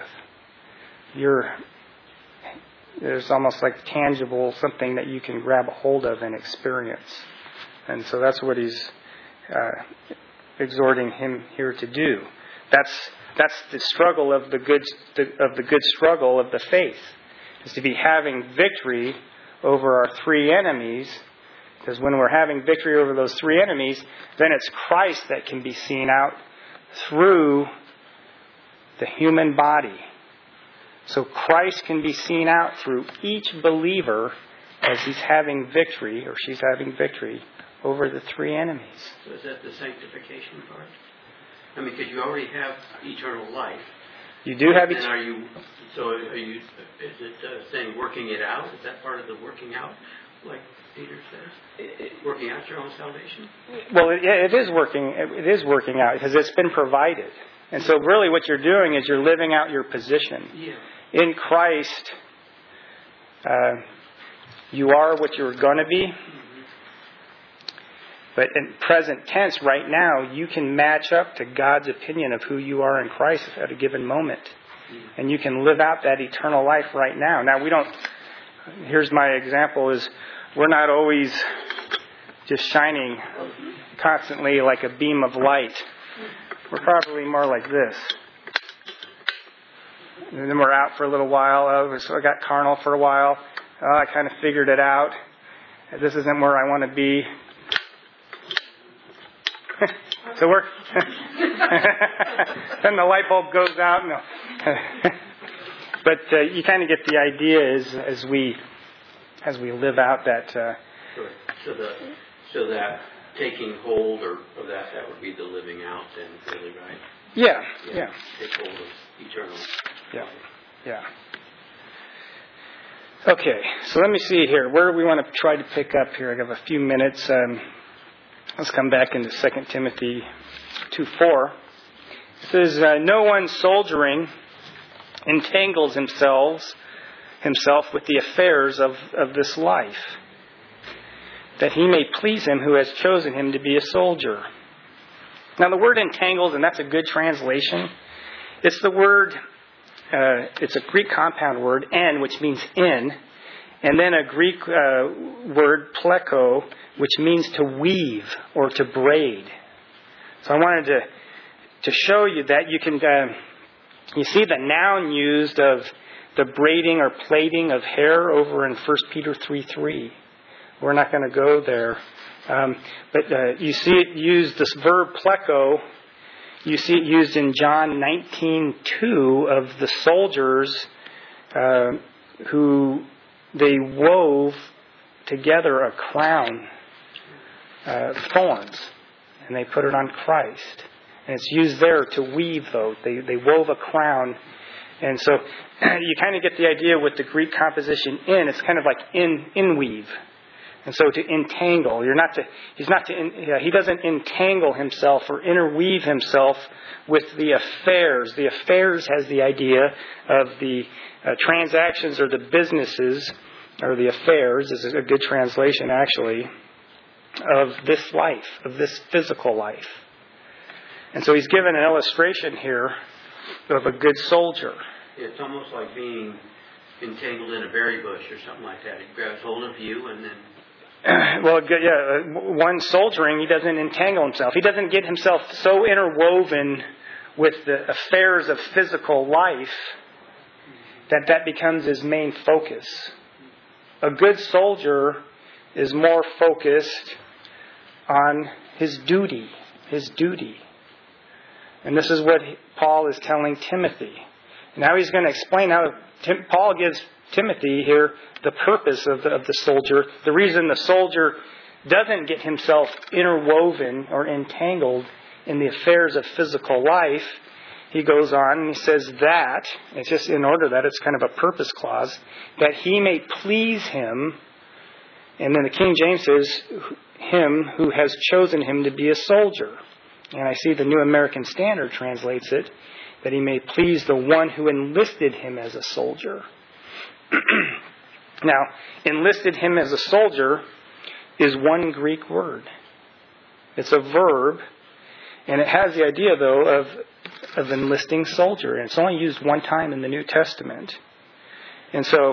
There's almost like tangible, something that you can grab a hold of and experience. And so that's what he's exhorting him here to do. That's the struggle of the good struggle of the faith, is to be having victory over our 3 enemies. Because when we're having victory over those 3 enemies, then it's Christ that can be seen out through the human body. So Christ can be seen out through each believer as he's having victory, or she's having victory, over the 3 enemies. So is that the sanctification part? I mean, because you already have eternal life. You do have eternal life. Is it saying working it out? Is that part of the working out, like Peter says? Working out your own salvation? Well, it is working. It is working out because it's been provided. And so really what you're doing is you're living out your position. Yeah. In Christ, you are what you're going to be. But in present tense, right now, you can match up to God's opinion of who you are in Christ at a given moment. And you can live out that eternal life right now. Now, here's my example, is we're not always just shining constantly like a beam of light. We're probably more like this. And then we're out for a little while. So I got carnal for a while. I kind of figured it out. This isn't where I want to be. So then the light bulb goes out. But you kind of get the idea as we live out that. So that taking hold of that would be the living out then, really, right? Yeah. Take hold of eternal. Yeah. Okay, so let me see here. Where do we want to try to pick up here? I have a few minutes. Let's come back into 2 Timothy 2:4. It says, no one soldiering entangles himself with the affairs of this life, that he may please him who has chosen him to be a soldier. Now the word entangled, and that's a good translation, it's the word, it's a Greek compound word, en, which means in, and then a Greek word, pleko, which means to weave or to braid. So I wanted to show you that you can, you see the noun used of the braiding or plaiting of hair over in 1 Peter 3:3. We're not going to go there. But you see it used, this verb pleko, you see it used in John 19:2 of the soldiers who they wove together a crown of thorns, and they put it on Christ. And it's used there to weave those. They wove a crown. And so you kind of get the idea with the Greek composition in, it's kind of like in weave. And so to entangle, he doesn't entangle himself or interweave himself with the affairs. The affairs has the idea of the transactions or the businesses, or the affairs is a good translation actually, of this life, of this physical life. And so he's given an illustration here of a good soldier. It's almost like being entangled in a berry bush or something like that. He grabs hold of you and then... One soldiering, he doesn't entangle himself. He doesn't get himself so interwoven with the affairs of physical life that becomes his main focus. A good soldier is more focused on his duty. And this is what Paul is telling Timothy. Now he's going to explain how Paul gives Timothy here the purpose of the soldier. The reason the soldier doesn't get himself interwoven or entangled in the affairs of physical life, he goes on and he says that, it's just in order that it's kind of a purpose clause, that he may please him, and then the King James says, him who has chosen him to be a soldier. And I see the New American Standard translates it, that he may please the one who enlisted him as a soldier. Now, enlisted him as a soldier is one Greek word. It's a verb, and it has the idea, though, of enlisting soldier. And it's only used one time in the New Testament. And so,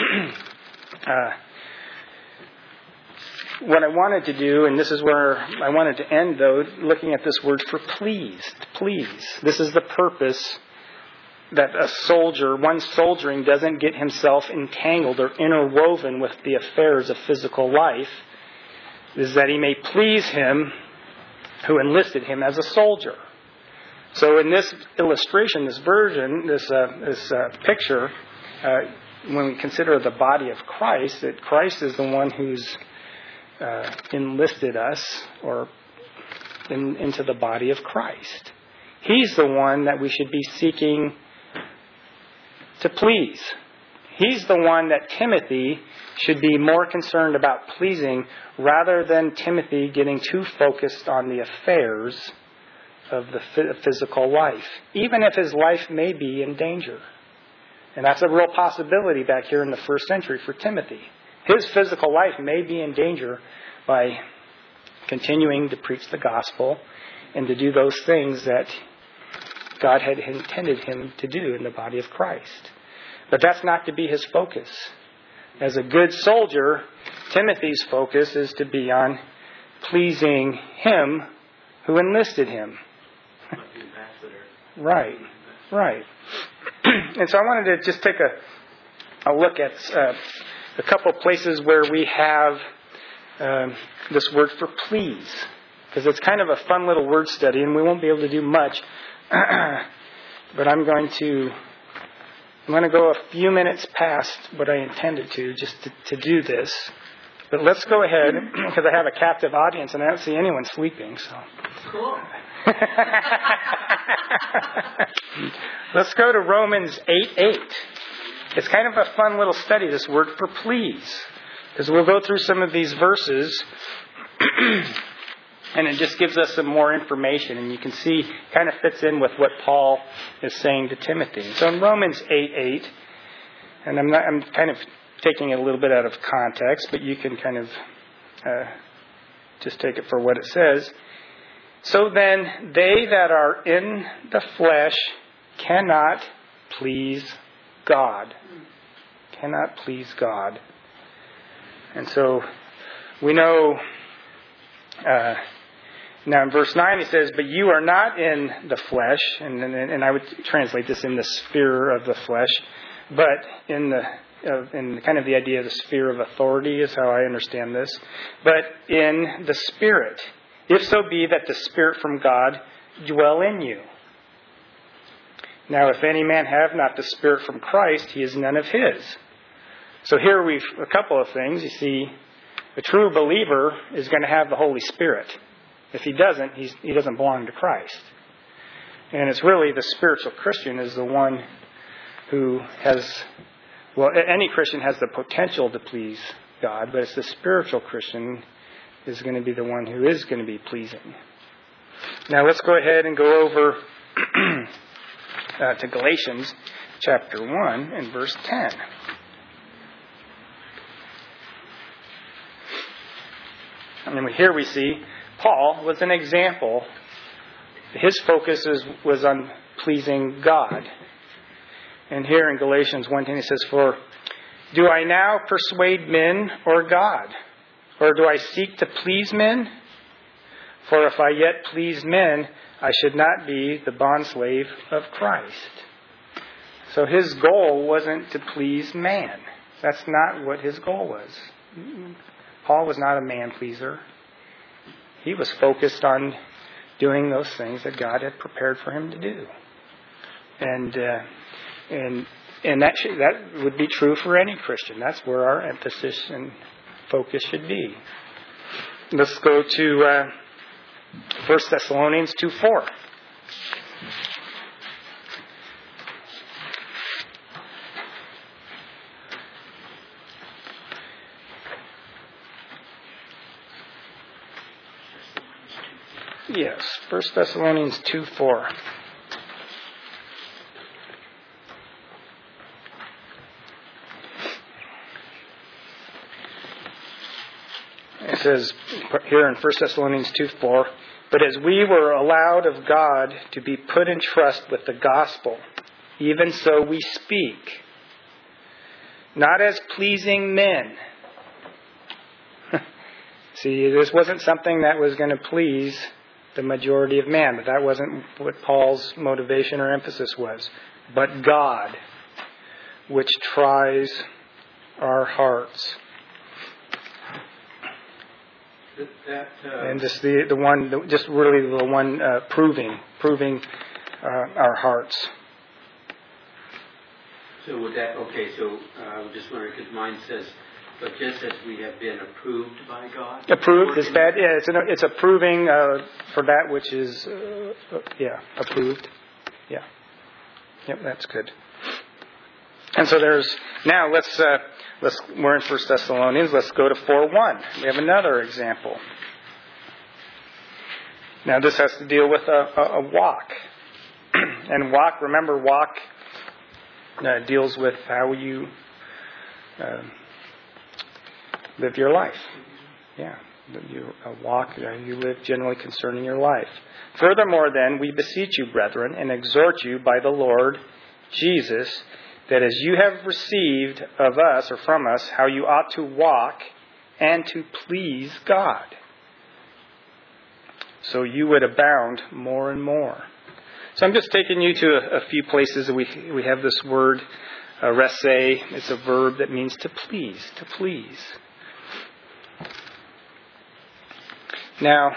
what I wanted to do, and this is where I wanted to end, though, looking at this word for please. This is the purpose that one soldiering doesn't get himself entangled or interwoven with the affairs of physical life, is that he may please him who enlisted him as a soldier. So in this illustration, this version, this picture, when we consider the body of Christ, that Christ is the one who's enlisted us or into the body of Christ. He's the one that we should be seeking to please. He's the one that Timothy should be more concerned about pleasing rather than Timothy getting too focused on the affairs of the physical life, even if his life may be in danger. And that's a real possibility back here in the first century for Timothy. His physical life may be in danger by continuing to preach the gospel and to do those things that God had intended him to do in the body of Christ. But that's not to be his focus. As a good soldier, Timothy's focus is to be on pleasing him who enlisted him. Right. And so I wanted to just take a look at a couple places where we have this word for please, because it's kind of a fun little word study, and we won't be able to do much. But I'm going to I'm going to go a few minutes past what I intended to, just to do this. But let's go ahead, because I have a captive audience and I don't see anyone sleeping. So Cool. let's go to Romans 8:8. It's kind of a fun little study, this word for please. Because we'll go through some of these verses and it just gives us some more information. And you can see, kind of fits in with what Paul is saying to Timothy. So in Romans 8:8, and I'm kind of taking it a little bit out of context, but you can kind of just take it for what it says. So then, they that are in the flesh cannot please God. Cannot please God. And so, we know, now in verse 9 he says, but you are not in the flesh, and I would translate this in the sphere of the flesh, but in kind of the idea of the sphere of authority is how I understand this, but in the Spirit, if so be that the Spirit from God dwell in you. Now, if any man have not the Spirit from Christ, he is none of his. So here we've a couple of things. You see, a true believer is going to have the Holy Spirit. If he doesn't, he doesn't belong to Christ. And it's really the spiritual Christian is the one who has, well, any Christian has the potential to please God, but it's the spiritual Christian is going to be the one who is going to be pleasing. Now let's go ahead and go over to Galatians chapter 1 and verse 10. And here we see Paul was an example. His focus was on pleasing God. And here in Galatians 1:10 he says, for do I now persuade men or God? Or do I seek to please men? For if I yet please men, I should not be the bondslave of Christ. So his goal wasn't to please man. That's not what his goal was. Paul was not a man pleaser. He was focused on doing those things that God had prepared for him to do. And that would be true for any Christian. That's where our emphasis and focus should be. Let's go to 1 Thessalonians 2:4. Yes, 1 Thessalonians 2:4. It says here in 1 Thessalonians 2:4, but as we were allowed of God to be put in trust with the gospel, even so we speak, not as pleasing men. See, this wasn't something that was going to please the majority of man, but that wasn't what Paul's motivation or emphasis was. But God, which tries our hearts. And just the one, just really the one proving our hearts. So would that, okay, so I was just wondering, because mine says, but just as we have been approved by God? Approved is that, yeah, it's approving for that which is, approved. Yeah. Yep, that's good. And so now we're in 1 Thessalonians, let's go to 4:1. We have another example. Now this has to deal with a walk. And remember walk deals with how you live your life. Yeah, walk, you live generally concerning your life. Furthermore then, we beseech you, brethren, and exhort you by the Lord Jesus, that as you have received of us or from us how you ought to walk and to please God, so you would abound more and more. So I'm just taking you to a few places that we have this word, rese. It's a verb that means to please, to please. Now,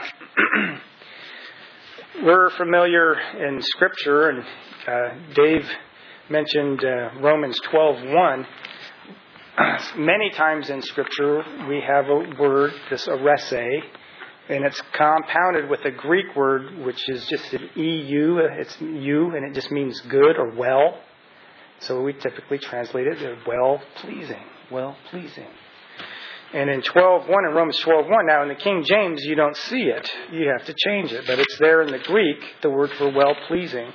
we're familiar in Scripture, and Dave mentioned Romans 12:1. Many times in Scripture we have a word, this arese, and it's compounded with a Greek word which is just an EU. It's you, and it just means good or well. So we typically translate it as well-pleasing. Well-pleasing. And in 12:1, in Romans 12:1, now in the King James you don't see it. You have to change it. But it's there in the Greek, the word for well-pleasing.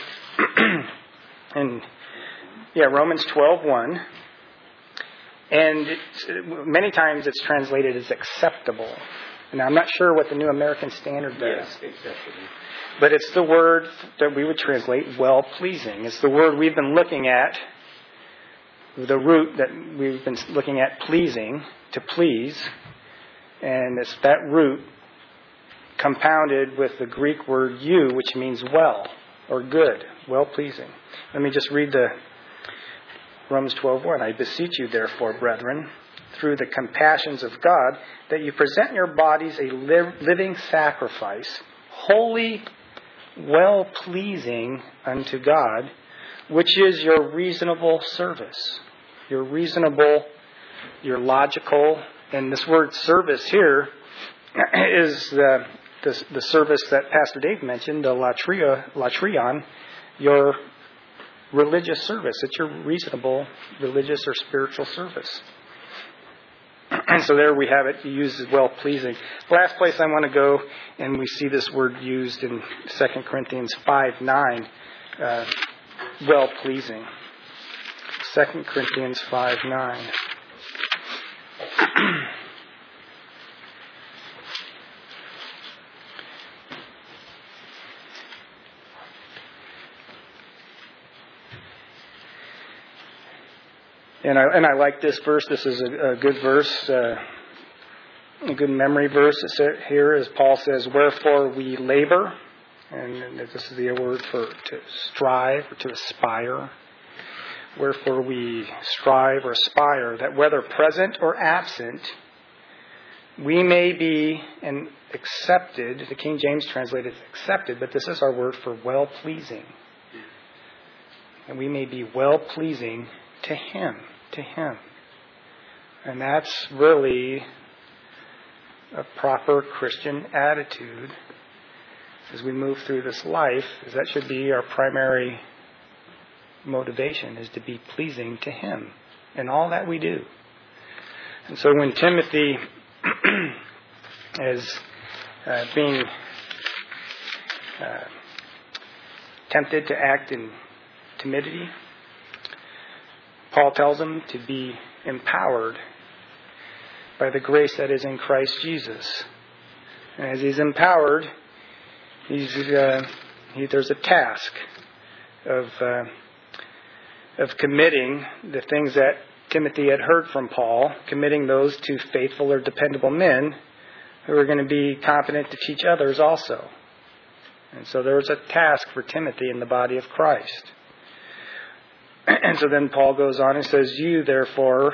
And Romans 12:1. And many times it's translated as acceptable. Now, I'm not sure what the New American Standard does. Yes, acceptable. But it's the word that we would translate well-pleasing. It's the word we've been looking at, the root that we've been looking at, pleasing, to please. And it's that root compounded with the Greek word you, which means well or good, well-pleasing. Let me just read the Romans 12:1. I beseech you, therefore, brethren, through the compassions of God, that you present your bodies a living sacrifice, holy, well-pleasing unto God, which is your reasonable service. Your reasonable, your logical, and this word service here is the service that Pastor Dave mentioned, the latrion, your religious service. It's your reasonable religious or spiritual service. And so there we have it used as well-pleasing. Last place I want to go, and we see this word used in 2 Corinthians 5:9, well-pleasing. 2 Corinthians 5:9. And I like this verse. This is a good verse, a good memory verse. It's here, as Paul says, wherefore we labor. And this is the word for to strive or to aspire. Wherefore we strive or aspire, that whether present or absent, we may be accepted. The King James translated accepted, but this is our word for well-pleasing. And we may be well-pleasing to Him. And that's really a proper Christian attitude as we move through this life, is that should be our primary motivation, is to be pleasing to Him in all that we do. And so when Timothy is being tempted to act in timidity, Paul tells him to be empowered by the grace that is in Christ Jesus. And as he's empowered, there's a task of committing the things that Timothy had heard from Paul, committing those to faithful or dependable men who are going to be competent to teach others also. And so there was a task for Timothy in the body of Christ. And so then Paul goes on and says, you therefore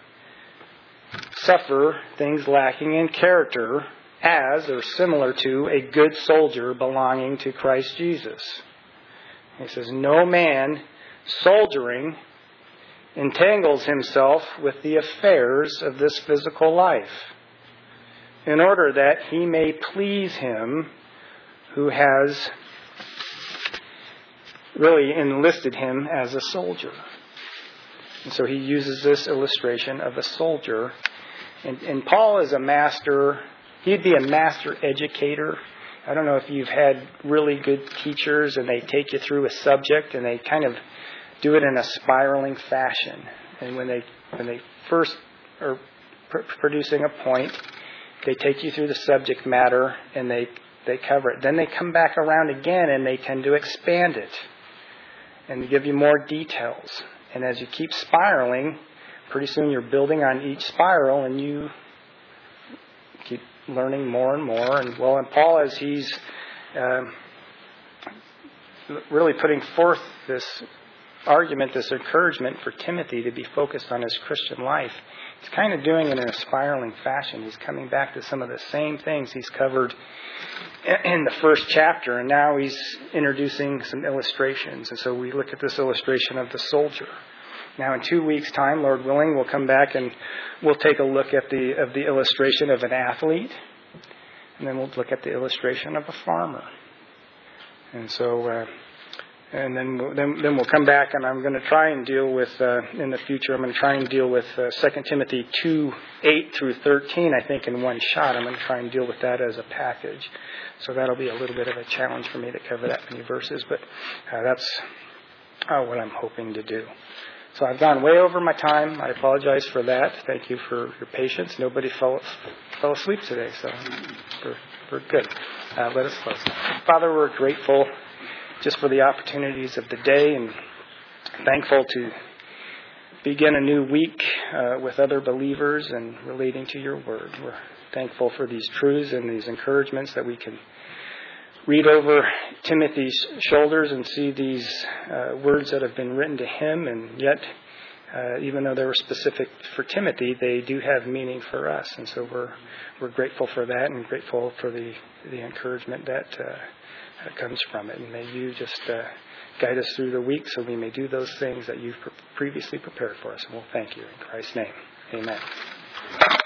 suffer things lacking in character as or similar to a good soldier belonging to Christ Jesus. He says, no man soldiering entangles himself with the affairs of this physical life, in order that he may please him who has really enlisted him as a soldier. And so he uses this illustration of a soldier. And Paul is a master. He'd be a master educator. I don't know if you've had really good teachers and they take you through a subject and they kind of do it in a spiraling fashion. And when they first are producing a point, they take you through the subject matter and they cover it. Then they come back around again and they tend to expand it and give you more details. And as you keep spiraling, pretty soon you're building on each spiral and you keep learning more and more. And Paul, as he's really putting forth this argument, this encouragement for Timothy to be focused on his Christian life, he's kind of doing it in a spiraling fashion. He's coming back to some of the same things he's covered in the first chapter, and now he's introducing some illustrations. And so we look at this illustration of the soldier. Now in 2 weeks' time, Lord willing, we'll come back and we'll take a look at the illustration of an athlete, and then we'll look at the illustration of a farmer. And so, and then we'll come back, and I'm going to try and deal with, in the future, I'm going to try and deal with 2 Timothy 2:8 through 13, I think, in one shot. I'm going to try and deal with that as a package. So that'll be a little bit of a challenge for me to cover that many verses, but that's what I'm hoping to do. So I've gone way over my time. I apologize for that. Thank you for your patience. Nobody fell asleep today, so we're good. Let us close. Father, we're grateful just for the opportunities of the day, and thankful to begin a new week with other believers and relating to your word. We're thankful for these truths and these encouragements that we can read over Timothy's shoulders and see these words that have been written to him, and yet, even though they were specific for Timothy, they do have meaning for us. And so we're grateful for that, and grateful for the encouragement that comes from it. And may you just guide us through the week so we may do those things that you've previously prepared for us. And we'll thank you in Christ's name. Amen.